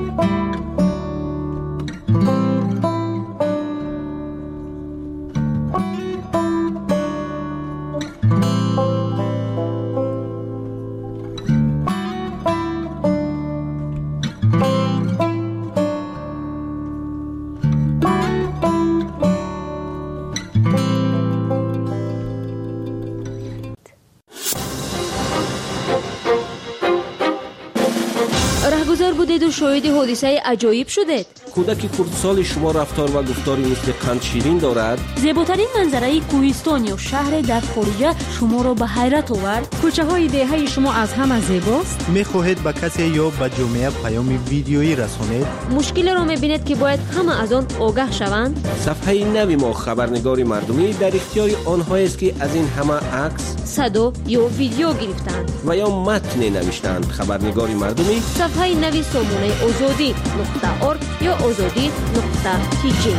بودید و شاهد حادثه عجایب شدید. کودک کردسال شما رفتار و گفتاری مثل قند شیرین دارد. زیباترین منظره کوهستان یا شهر در خارج شما را به حیرت آورد. کوچه های دهه شما از همه زیباست. میخواهید به کسی یا به جامعه پیام ویدیویی رسانید؟ مشکل را میبینید که باید همه از آن آگاه شوند. صفحه نوی ما خبرنگار مردمی در اختیار آنهایی است که از این همه عکس، صدا یا ویدیو گرفتند و یا متن نوشتند. خبرنگار مردمی صفحه نوی سامانه آزادی نقطه ارگ یا آزادی نقطه تی جی.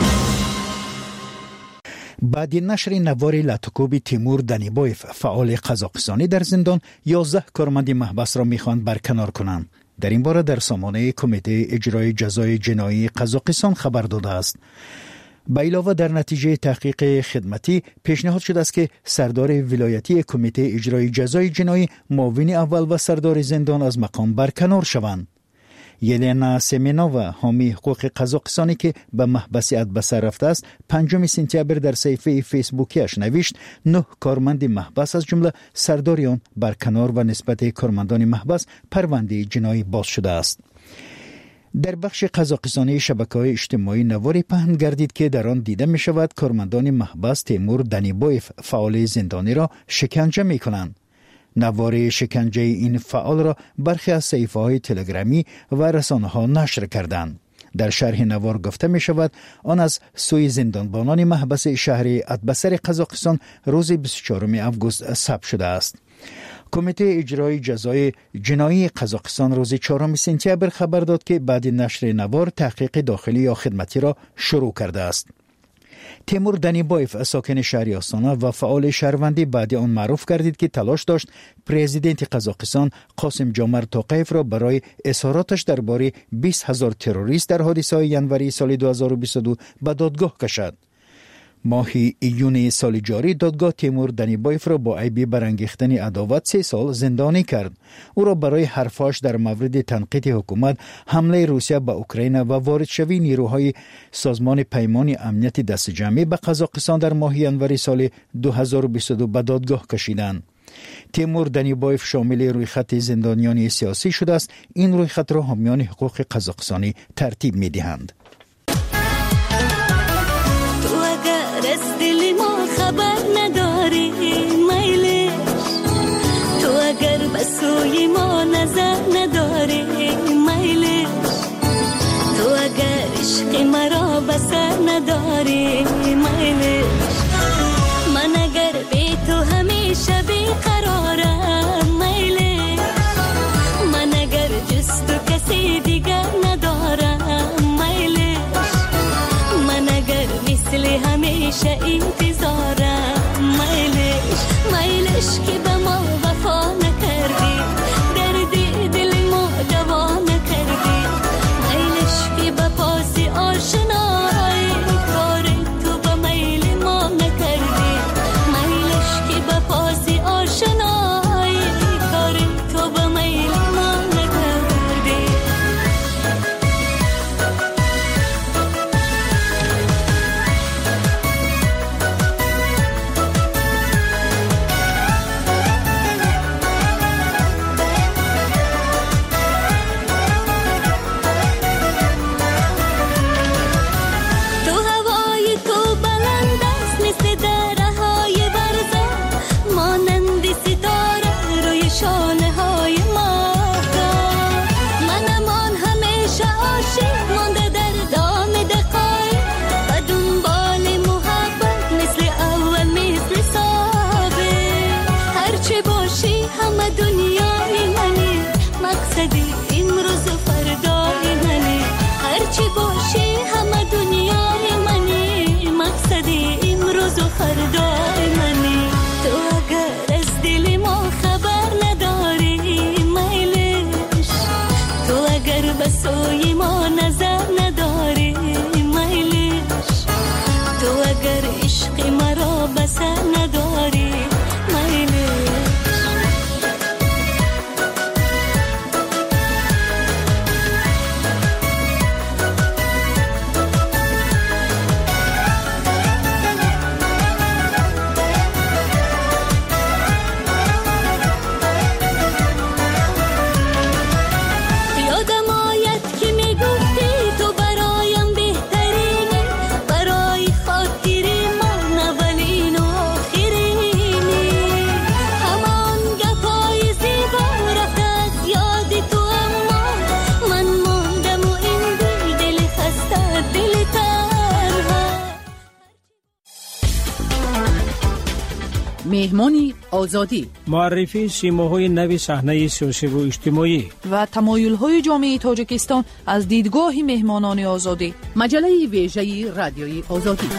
بعد نشر نوار لاتوکوب تیمور دنیبایف فعال قزاقستانی در زندان یازده کارمند محبس را میخواهند برکنار کنند. در این باره در سامانه کمیته اجرای جزای جنایی قزاقستان خبر داده است. به علاوه در نتیجه تحقیق خدمتی پیشنهاد شده است که سردار ولایتی کمیته اجرای جزای جنایی، معاون اول و سردار زندان از مقام برکنار شوند. یلینا سمینووا حامی حقوق قزاقستانی که به محبس ادبسر رفته است، پنجم سپتامبر در صفحه فیسبوکیش نوشت نه کارمند محبس از جمله سرداریان برکنار و نسبت کارمندان محبس پرونده جنایی باز شده است. در بخش قزاقستانی شبکه‌های اجتماعی نواری پهن گردید که در آن دیده می شود کارمندان محبس تیمور دنیبایف فعال زندانی را شکنجه می کنند. نوار شکنجه این فعال را برخی از صفحه‌های تلگرامی و رسانه‌ها نشر کردند. در شرح نوار گفته می شود آن از سوی زندانبانان محبس شهر ادبسر قزاقستان روز بیست و چهارم آگوست ثبت شده است. کمیته اجرای جزای جنایی قزاقستان روز چهارم سپتامبر خبر داد که بعد نشر نوار تحقیق داخلی یا خدمتی را شروع کرده است. تیمور دنیبایف ساکن شهر آستانا و فعال شهروندی بعد آن معروف گردید که تلاش داشت پرزیدنت قزاقستان قاسم جومرت توقیف را برای اظهاراتش درباره بیست هزار تروریست در حادثه ینوری سال دو هزار و بیست و دو به دادگاه کشد. ماه ایون سال جاری دادگاه تیمور دنیبایف را با عیب برانگیختن عداوت سه سال زندانی کرد. او را برای حرفاش در مورد تنقید حکومت، حمله روسیه به اوکراین و وارد شوی نیروهای سازمان پیمان امنیت دست جمعی به قزاقستان در ماه ینوری سال دو هزار و بیست و دو به دادگاه کشیدند. تیمور دنیبایف شامل روی خط زندانیان سیاسی شده است. این روی خط را حامیان حقوق قزاقستانی ترتیب می‌دهند. از دل ما خبر نداری میلش، تو اگر به سوی ما نظر نداری میلش، تو اگر عشق مرا بسر نداری میلش، من اگر بی تو همیشه بیقرارم میلش، من اگر جز تو کسی دیگر ندارم میلش، من اگر مثل همیشه انتظار مهمانی آزادی، معرفی سیماهای نوی صحنه سیاسی و اجتماعی و تمایل‌های جامعه تاجیکستان از دیدگاه مهمانان آزادی. مجله ویژه رادیوی آزادی.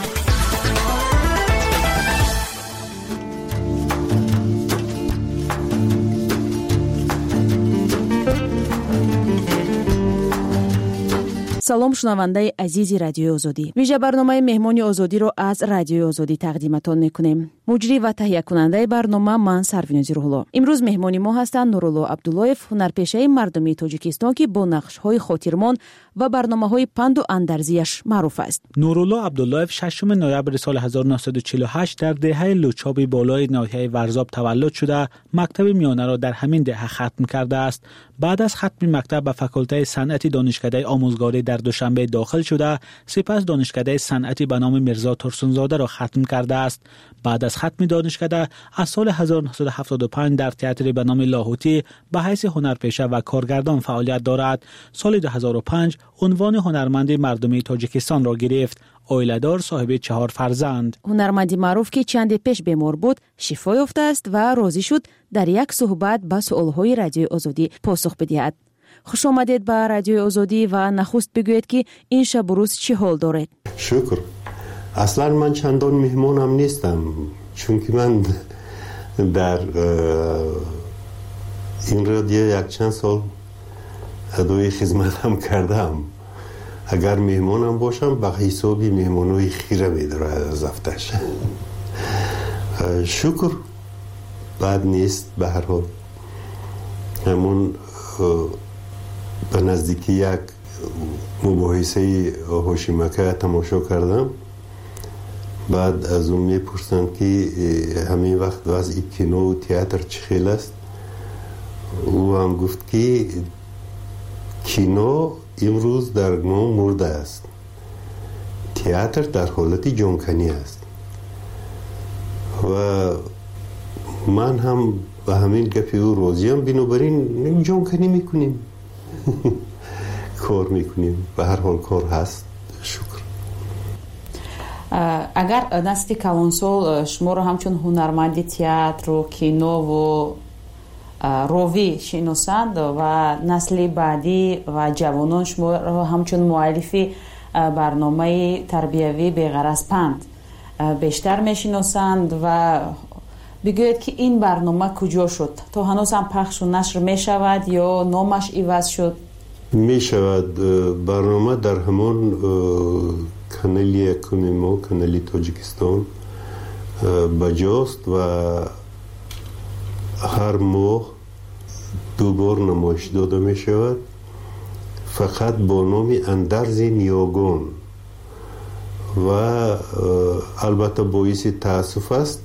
салом шунавандаи азизи радиои озодӣ. вижа барномаи меҳмони озодиро аз радиои озодӣ тақдиматон мекунем. муҷрӣ ва таҳиякунандаи барнома ман Сарвинози Рӯҳулло. имрӯз меҳмони мо ҳастанд Нурулло Абдуллоев, ҳунарпешаи мардумии Тоҷикистон ки бо нақшҳои хотирмон ва барномаҳои панду андарзияш маъруф аст. Нурулло Абдуллоев шашум ноябри соли ҳазору нуҳсаду чилу ҳашт дар деҳаи Лучоби болои ноҳияи Варзоб таваллуд шуда, мактаби миёнаро дар ҳамин деҳа хатм кардааст. баъд аз хатми мактаб ба факултаи санъати донишкадаи омӯзгорӣ дар Душанбе дохил шуда, сипас донишкадаи санъати ба номи Мирзо Турсунзодаро хатм кардааст. баъд аз хатми донишкада аз соли ҳазору нуҳсаду ҳафтоду панҷ дар театри ба номи Лоҳутӣ ба ҳайси ҳунарпеша ва коргардон фаъолият дорад. соли ду ҳазору панҷ унвони ҳунарманди мардумии Тоҷикистонро гирифт. оиладор, соҳиби чаҳор фарзанд. ҳунарманди маъруф ки чанде пеш бемор буд, шифо ёфтааст ва розӣ шуд дар як суҳбат ба суолҳои радиои озодӣ посух бидиҳад. хуш омадед ба радиои озодӣ ва нахуст бигӯед ки ин шабу рӯз чӣ ҳол доред? шукр. аслан ман чандон меҳмонам нестам, чунки ман дар ин радио якчанд сол адои хизматам кардам. агар меҳмонам бошам ба ҳисоби меҳмонои хира медорад аз афташ. шукр, бад нест. ба ҳар ҳол ҳамон ба наздики як мубоҳисаи ҳошимака тамошо кардам. баъд аз он мепурсанд ки ҳамин вақт вазъи кинову театр чӣ хел аст. ӯ ҳам гуфт ки кино имрӯз дар ном мурда аст, театр дар ҳолати ҷонканӣ аст. ва ман ҳам ба ҳамин гапи ӯ розиам, бинобар ин ҷонканӣ мекунем, кор мекунем. ба ҳар ҳол кор ҳаст. шукр. агар насли калонсол шуморо ҳамчун ҳунарманди театру кинову ровӣ шиносанд ва насли баъдӣ ва ҷавонон шуморо ҳамчун муаллифи барномаи тарбиявӣ Беғараз панд бештар мешиносанд ва бигӯед ки ин барнома куҷо шуд? То ҳанӯз ҳам пахшу нашр мешавад ё номаш иваз шуд? мешавад. барнома дар ҳамон канали якуми мо, канали Тоҷикистон баҷост ва ҳар моҳ ду бор намоиш дода мешавад, фақат бо номи Андарзи Ниёгон. ва албатта боиси таассуф аст,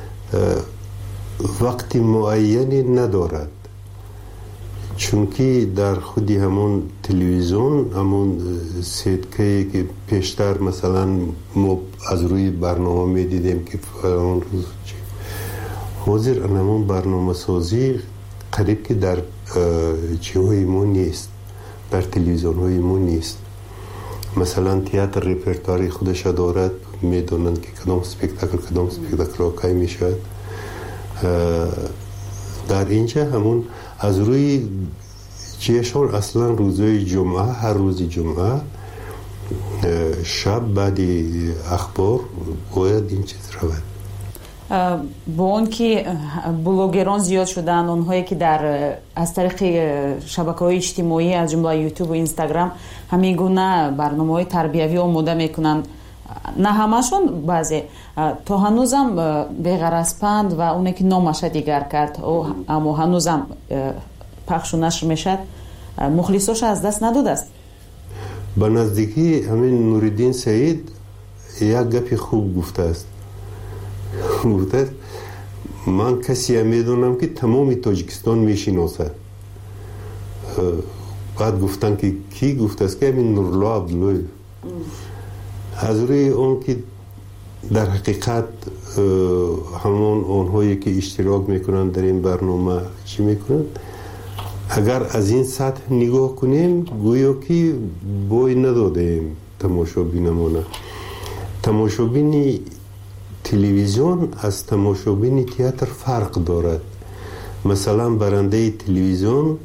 вақти муайяне надорад, чунки дар худи ҳамон телевизион, ҳамон сеткае ки пештар масалан мо аз рӯи барнома медидем ки фалон рӯз ҳозир анамон барномасозӣ қариб ки дар ҷиҳои мо нест, дар телевизионҳои мо нест. масалан театр репертуари худаша дорад, медонанд ки кадом спектакл кадом спектакл кай мешавад. дар инҷа ҳамон аз рӯи ҷешон аслан рӯзои ҷумъа, ҳар рӯзи ҷумъа шаб баъди ахбор бояд ин чиз равад. бо он ки блогерон зиёд шуданд, онҳое ки дар аз тариқи шабакаҳои иҷтимоӣ аз ҷумла ютуб ва инстаграм ҳамин гуна барномаҳои тарбиявӣ омода мекунанд, на ҳамашон, баъзе то ҳанӯзам Беғараз панд ва оне ки номаша дигар кард, аммо ҳанӯзам пахшу нашр мешавад, мухлисоша аз даст надодааст? ба наздикӣ ҳамин Нуриддин Саид як гапи хуб гуфтааст. гуфтааст ман касеам медонам ки тамоми Тоҷикистон мешиносад. баъд гуфтан ки кӣ? гуфтааст ки ҳамин Нурулло Абдуллоев. аз рӯи он ки дар ҳақиқат ҳамон онҳое ки иштирок мекунанд дар ин барнома чӣ мекунанд, агар аз ин сатҳ нигоҳ кунем гӯё ки бой надодаем тамошобинамона. тамошобини تلویزیون از تماشابین تئاتر فرق دارد. مثلا برنده تلویزیون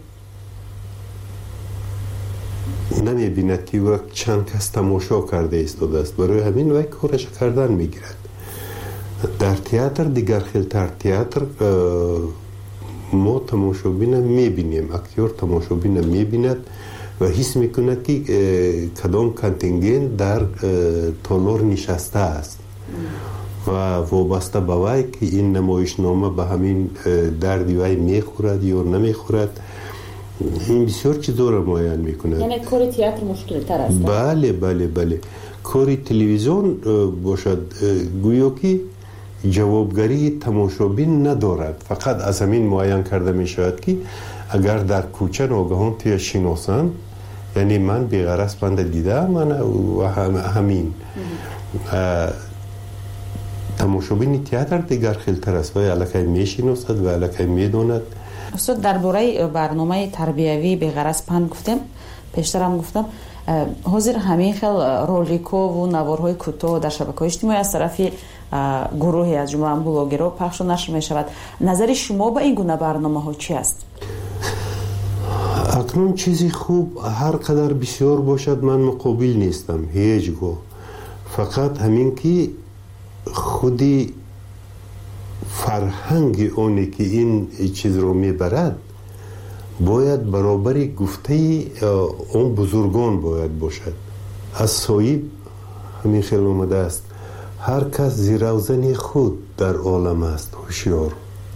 نمی بیند که وقت چند کس تماشا کرده ایستاده است، برای همین وقت کارش کردن میگیرد. در تئاتر دیگر خیلتر تئاتر ما تماشابین میبینیم، اکتور تماشابین میبیند و حس میکند که کدام کانتینگنت در تالار نشسته است و وابسته به وی که این نمایشنامه به همین دردی وی میخورد یا نمیخورد. این بسیار چیزا را معین میکند. یعنی کار تئاتر مشکل تر است. بله بله بله. کار تلویزیون باشد گویا که جوابگری تماشابین ندارد، فقط از همین معین کرده می شود که اگر در کوچه ناگهان توی شناسان، یعنی من بی‌غرض بنده دیده من و هم همین تماشابین تئاتر دیگر خیلتر است و الکی می شناسد و الکی می داند. استاد درباره برنامه تربیوی بی‌غرض پند گفتم، پیشتر هم گفتم حاضر همین خیل رولیکو و نوارهای کوتاه در شبکه‌های اجتماعی از طرف گروهی از جمله بلاگرها پخش و نشر می شود. نظر شما به این گونه برنامه ها چی است؟ اکنون چیزی خوب هر قدر بسیار باشد من مقابل نیستم هیچگاه، فقط همین که خودی فرهنگ اونی که این چیز رو میبرد باید برابری گفته اون بزرگان باید باشد. از صایب همین خیلی اومده است هر کس زیروزن خود در عالم است هوشیار،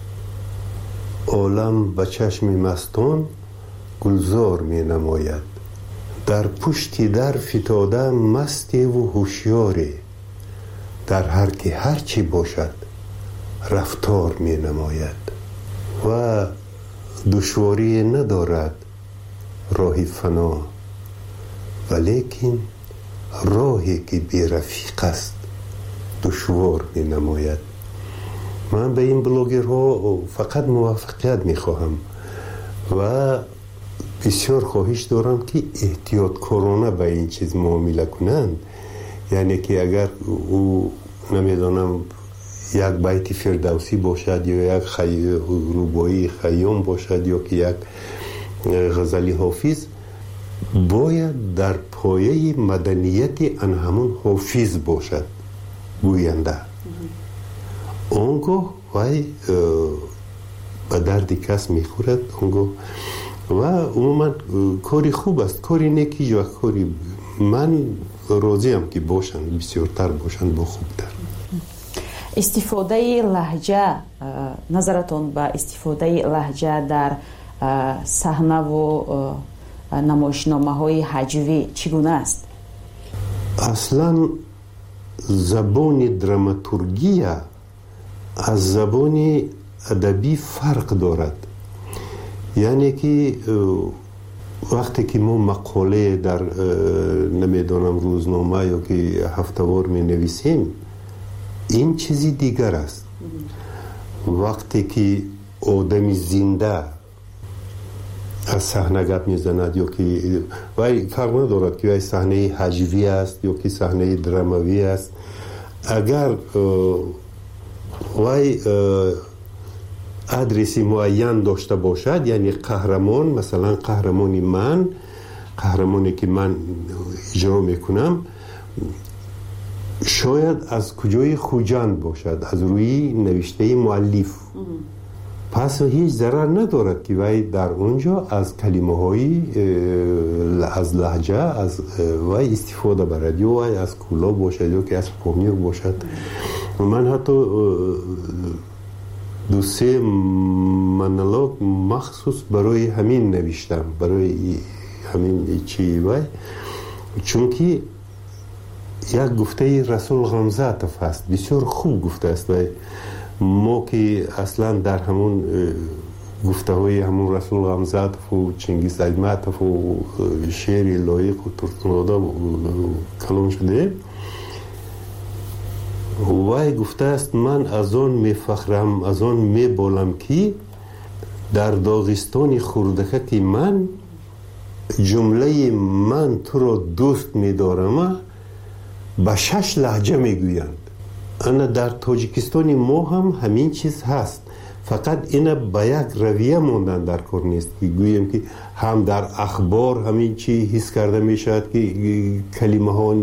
عالم به چشم مستان گلزار می نماید، در پشتی در فتاده مستی و هوشیاری، در هر که هر چی باشد رفتار می نماید و دشواری ندارد راه فنا، ولیکن راهی که بی رفیق است دشوار می نماید. من به این بلاگرها فقط موفقیت می خواهم و بسیار خواهش دارم که احتیاط کارانه به این چیز معامله کنند. یعنی که اگر او نمیدانم یک بیت فردوسی باشد یا یک خی... روبایی خیام باشد یا که یک غزلی حافظ، باید در پایه مدنیت ان همون حافظ باشد گوینده. اونگاه وی به درد کس میخورد اونگاه و عموما کاری خوب است، کاری نیکی یا کاری من راضیم که باشند، بسیارتر باشند با خوبتر. استفاده لهجه، نظرتون به استفاده لهجه در صحنه و نمایشنامه های هجوی چگونه است؟ اصلا زبان دراماتورگی از زبان ادبی فرق دارد. یعنی که وقتی که ما مقاله در نمیدانم روزنامه یا که هفته‌وار می نویسیم این چیزی دیگر است. وقتی که آدمی زنده از صحنه گپ میزند یا که وای فرق ندارد که وای صحنه هجوی است یا که صحنه دراموی است، اگر وای ادرسی معین داشته باشد، یعنی قهرمان، مثلا قهرمانی من، قهرمانی که من اجرا میکنم شاید از کجای خوجند باشد، از روی نوشته مؤلف، پس هیچ ضرر ندارد که وی در اونجا از کلمه های از لهجه از وی استفاده برد، یا وی از کولا باشد یا که از پامیر باشد. من حتی دو سه منالوگ مخصوص برای همین نوشتم، برای همین چی وی، چون که یک گفته رسول غمزاتف هست، بسیار خوب گفته است و ما که اصلا در همون گفته های همون رسول غمزاتف و چنگیز ایماتف و شعر لایق و ترتناده کلام شده، وای گفته است من از آن می فخرم، از آن می بالم که در داغستان خردکه که من جمله من تو را دوست می دارم به شش لهجه می گویند. انا در تاجیکستان ما هم همین چیز هست، فقط اینا با یک رویه موندن در کار نیست که گویم که هم در اخبار همین چی حس کرده می شود که کلمه ها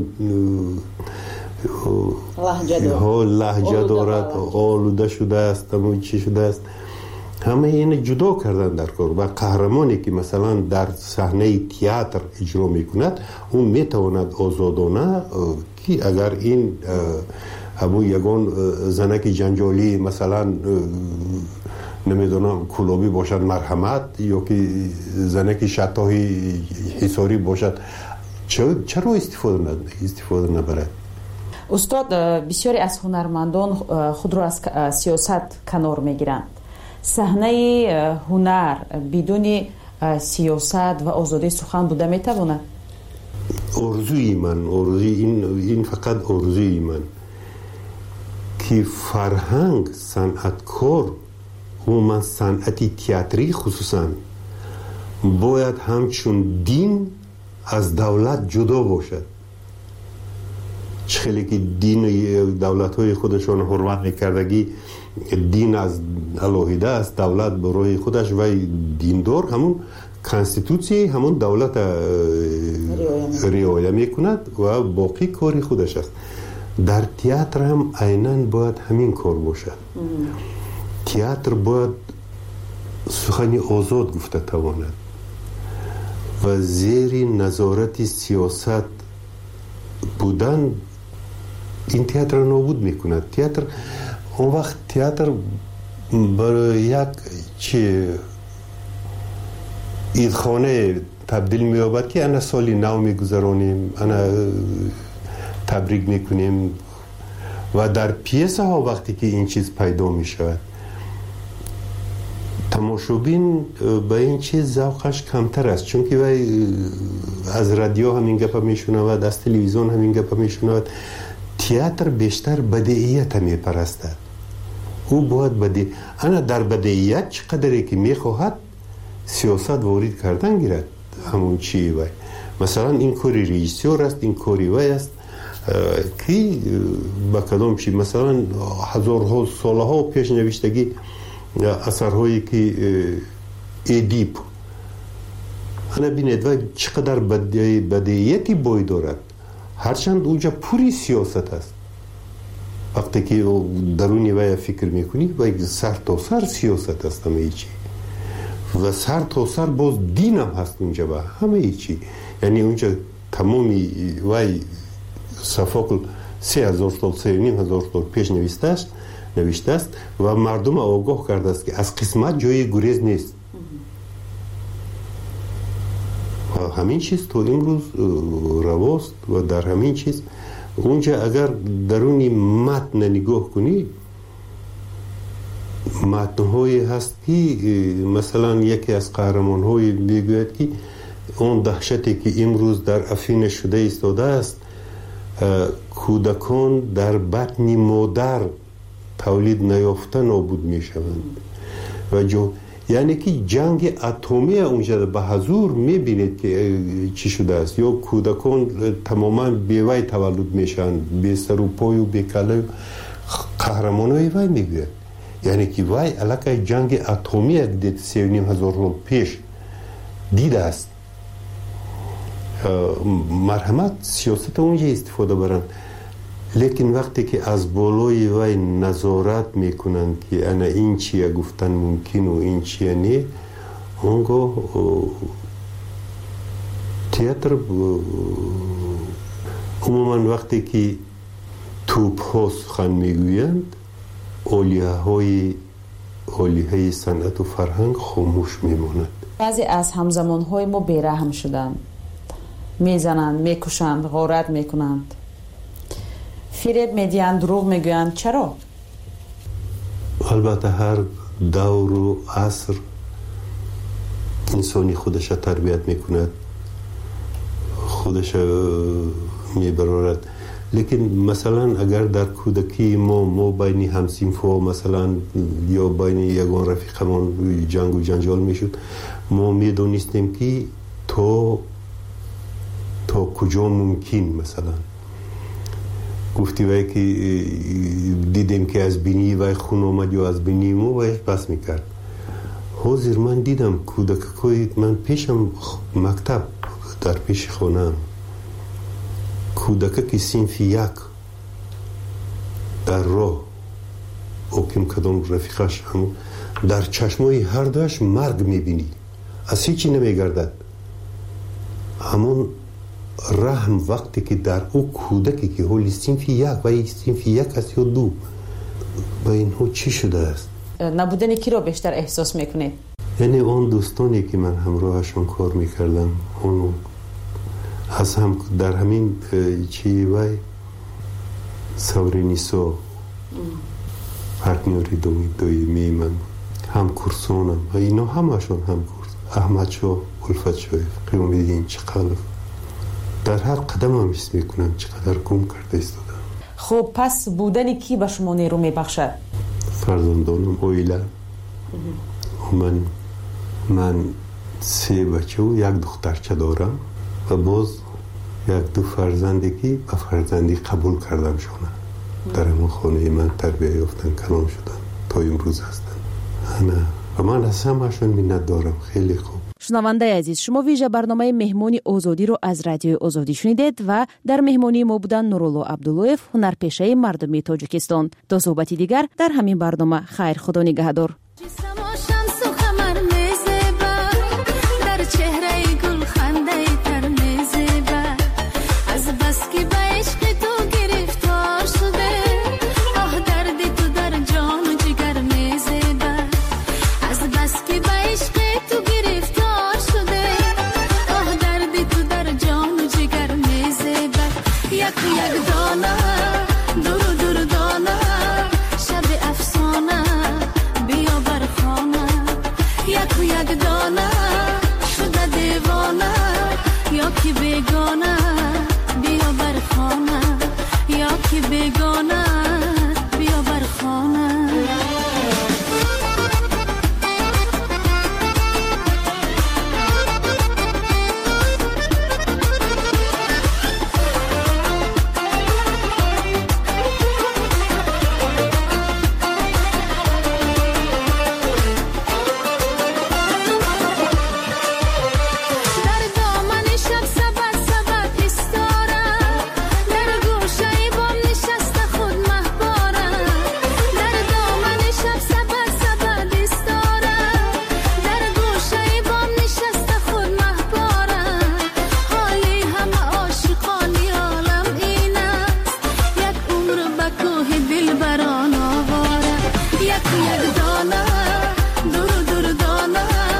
ها لهجه دارد، آلوده شده است، همون چی شده است، همه این جدا کردن در کار. و قهرمانی که مثلا در صحنه تئاتر اجرا میکند اون میتواند آزادانه که اگر این همون یگان زنک جنجالی مثلا نمیدونم کلابی باشد مرحمت، یا که زنک شطاحی حساری باشد، چرا استفاده ند استفاده نبرد؟ استاد، بسیاری از هنرمندان خود را از سیاست کنار میگیرند. صحنه هنر بدون سیاست و آزادی سخن بوده میتواند؟ آرزوی من، آرزوی این این فقط آرزوی من که فرهنگ، صنعتکار و من صنعتی تئاتری خصوصا باید همچون دین از دولت جدا باشد. خیلی که دین دولت های خودشان حرمت میکردگی دین از علاهیده است، دولت برای خودش و دیندار همون کانستیتوسی همون دولت رعایت میکند و باقی کاری خودش است. در تئاتر هم عیناً باید همین کار باشد. تئاتر باید سخنی آزاد گفته تواند و زیر نظارت سیاست بودن این تئاتر را نابود میکند. تئاتر اون وقت تئاتر برای یک چه ایدخانه تبدیل می‌یابد که انا سالی نو میگذرانیم، انا تبریک میکنیم و در پیسه ها وقتی که این چیز پیدا میشود تماشابین به این چیز ذوقش کمتر است، چون که وای از رادیو همین گپ میشنود، از تلویزیون همین گپ میشنود. تئاتر بیشتر بدیهیت میپرستد، او باید بدی انا در بدیهیت چقدری که میخواهد سیاست وارد کردن گیرد. همون چی وای مثلا این کاری رئیسور است، این کاری وای است که با کدام چی مثلا هزارها سالها پیش نوشتگی اثرهایی که ادیپ انا بینید و چقدر بدیهیتی بای دارد، هرچند اونجا پوری سیاست است. وقتی که درونی وای فکر میکنی وای سر تا سر سیاست است همه چی و سر تا سر باز دینم هست اونجا و همه چی. یعنی اونجا تمامی وای صفاقل سه هزار سال سه نیم هزار سال پیش نوشته است نوشته است و مردم آگاه کرده است که از قسمت جای گریز نیست. و همین چیز تو امروز رواست و در همین چیز اونجا اگر درونی متن نگاه کنی متن‌هایی هست که مثلا یکی از قهرمان‌های میگوید که اون دهشتی که امروز در افین شده ایستاده است کودکان در بطن مادر تولید نیافته نابود میشوند و جو یعنی که جنگ اتمی اونجا به حضور میبینید که چی شده است، یا کودکان تماما بیوی تولد میشن، بی سر و پای و بی کله. قهرمانای وای میگوید یعنی که وای علاقه جنگ اتمی دید سی و نیم هزار سال پیش دیده است. مرحمت سیاست اونجا استفاده برند، لیکن وقتی که از بالای وای نظارت میکنند که انا این چیه گفتن ممکن و این چیه نه، اونگاه تئاتر عموما وقتی که توپ ها سخن میگویند اولیه های اولیه های صنعت و فرهنگ خاموش میماند. بعضی از همزمان های ما بیرحم شدند، میزنند، میکشند، غارت میکنند، فریب میدیند، دروغ میگویند. چرا؟ البته هر دور و عصر انسانی خودش تربیت میکند، خودش میبرارد. لیکن مثلا اگر در کودکی ما ما بین همسینفا مثلا یا بین یگان رفیقمان جنگ و جنجال میشد، ما میدونستیم که تا تا کجا ممکن مثلا گفتی وای که دیدیم که از بینی وای خون آمد یا از بینی مو وای پس میکرد. حاضر من دیدم کودکای من پیشم مکتب در پیش خونم کودک که صنف یک در راه او کم کدام رفیقش هم در چشمای هر دوش مرگ میبینی، از هیچی نمیگردد. همون رحم وقتی که در او کودکی که هولی صنف یک و این صنف یک است یا دو و اینها چی شده است؟ نبودن کی رو بیشتر احساس میکنه؟ یعنی اون دوستانی که من همراهشون کار میکردم اون از هم در همین چی وای سورینیسو پارتنری دومی دویمی من هم کورسونم و اینا همشون هم کورس احمد شو الفت شوی قیومیدین چقدر در هر قدم هم حس میکنم چقدر گم کرده ایستادم. خب پس بودن کی به شما نیرو میبخشد؟ فرزندانم اویلا من من سه بچه و یک دخترچه دارم و باز یک دو فرزندی که به فرزندی قبول کردم شونه در همون خانه من تربیه یافتن کلام شدن تا امروز هستن. انا و من از همشون منت دارم. خیلی خوب. شنونده عزیز، شما ویژه برنامه مهمانی آزادی رو از رادیو آزادی شنیدید و در مهمانی ما بودن نورالله عبداللهیف، هنرپیشه مردمی تاجیکستان. تا صحبتی دیگر در همین برنامه. خیر، خدا نگهدار.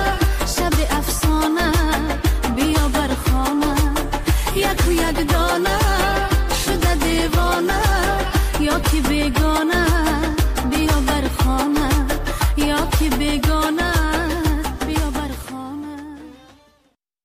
یک دانه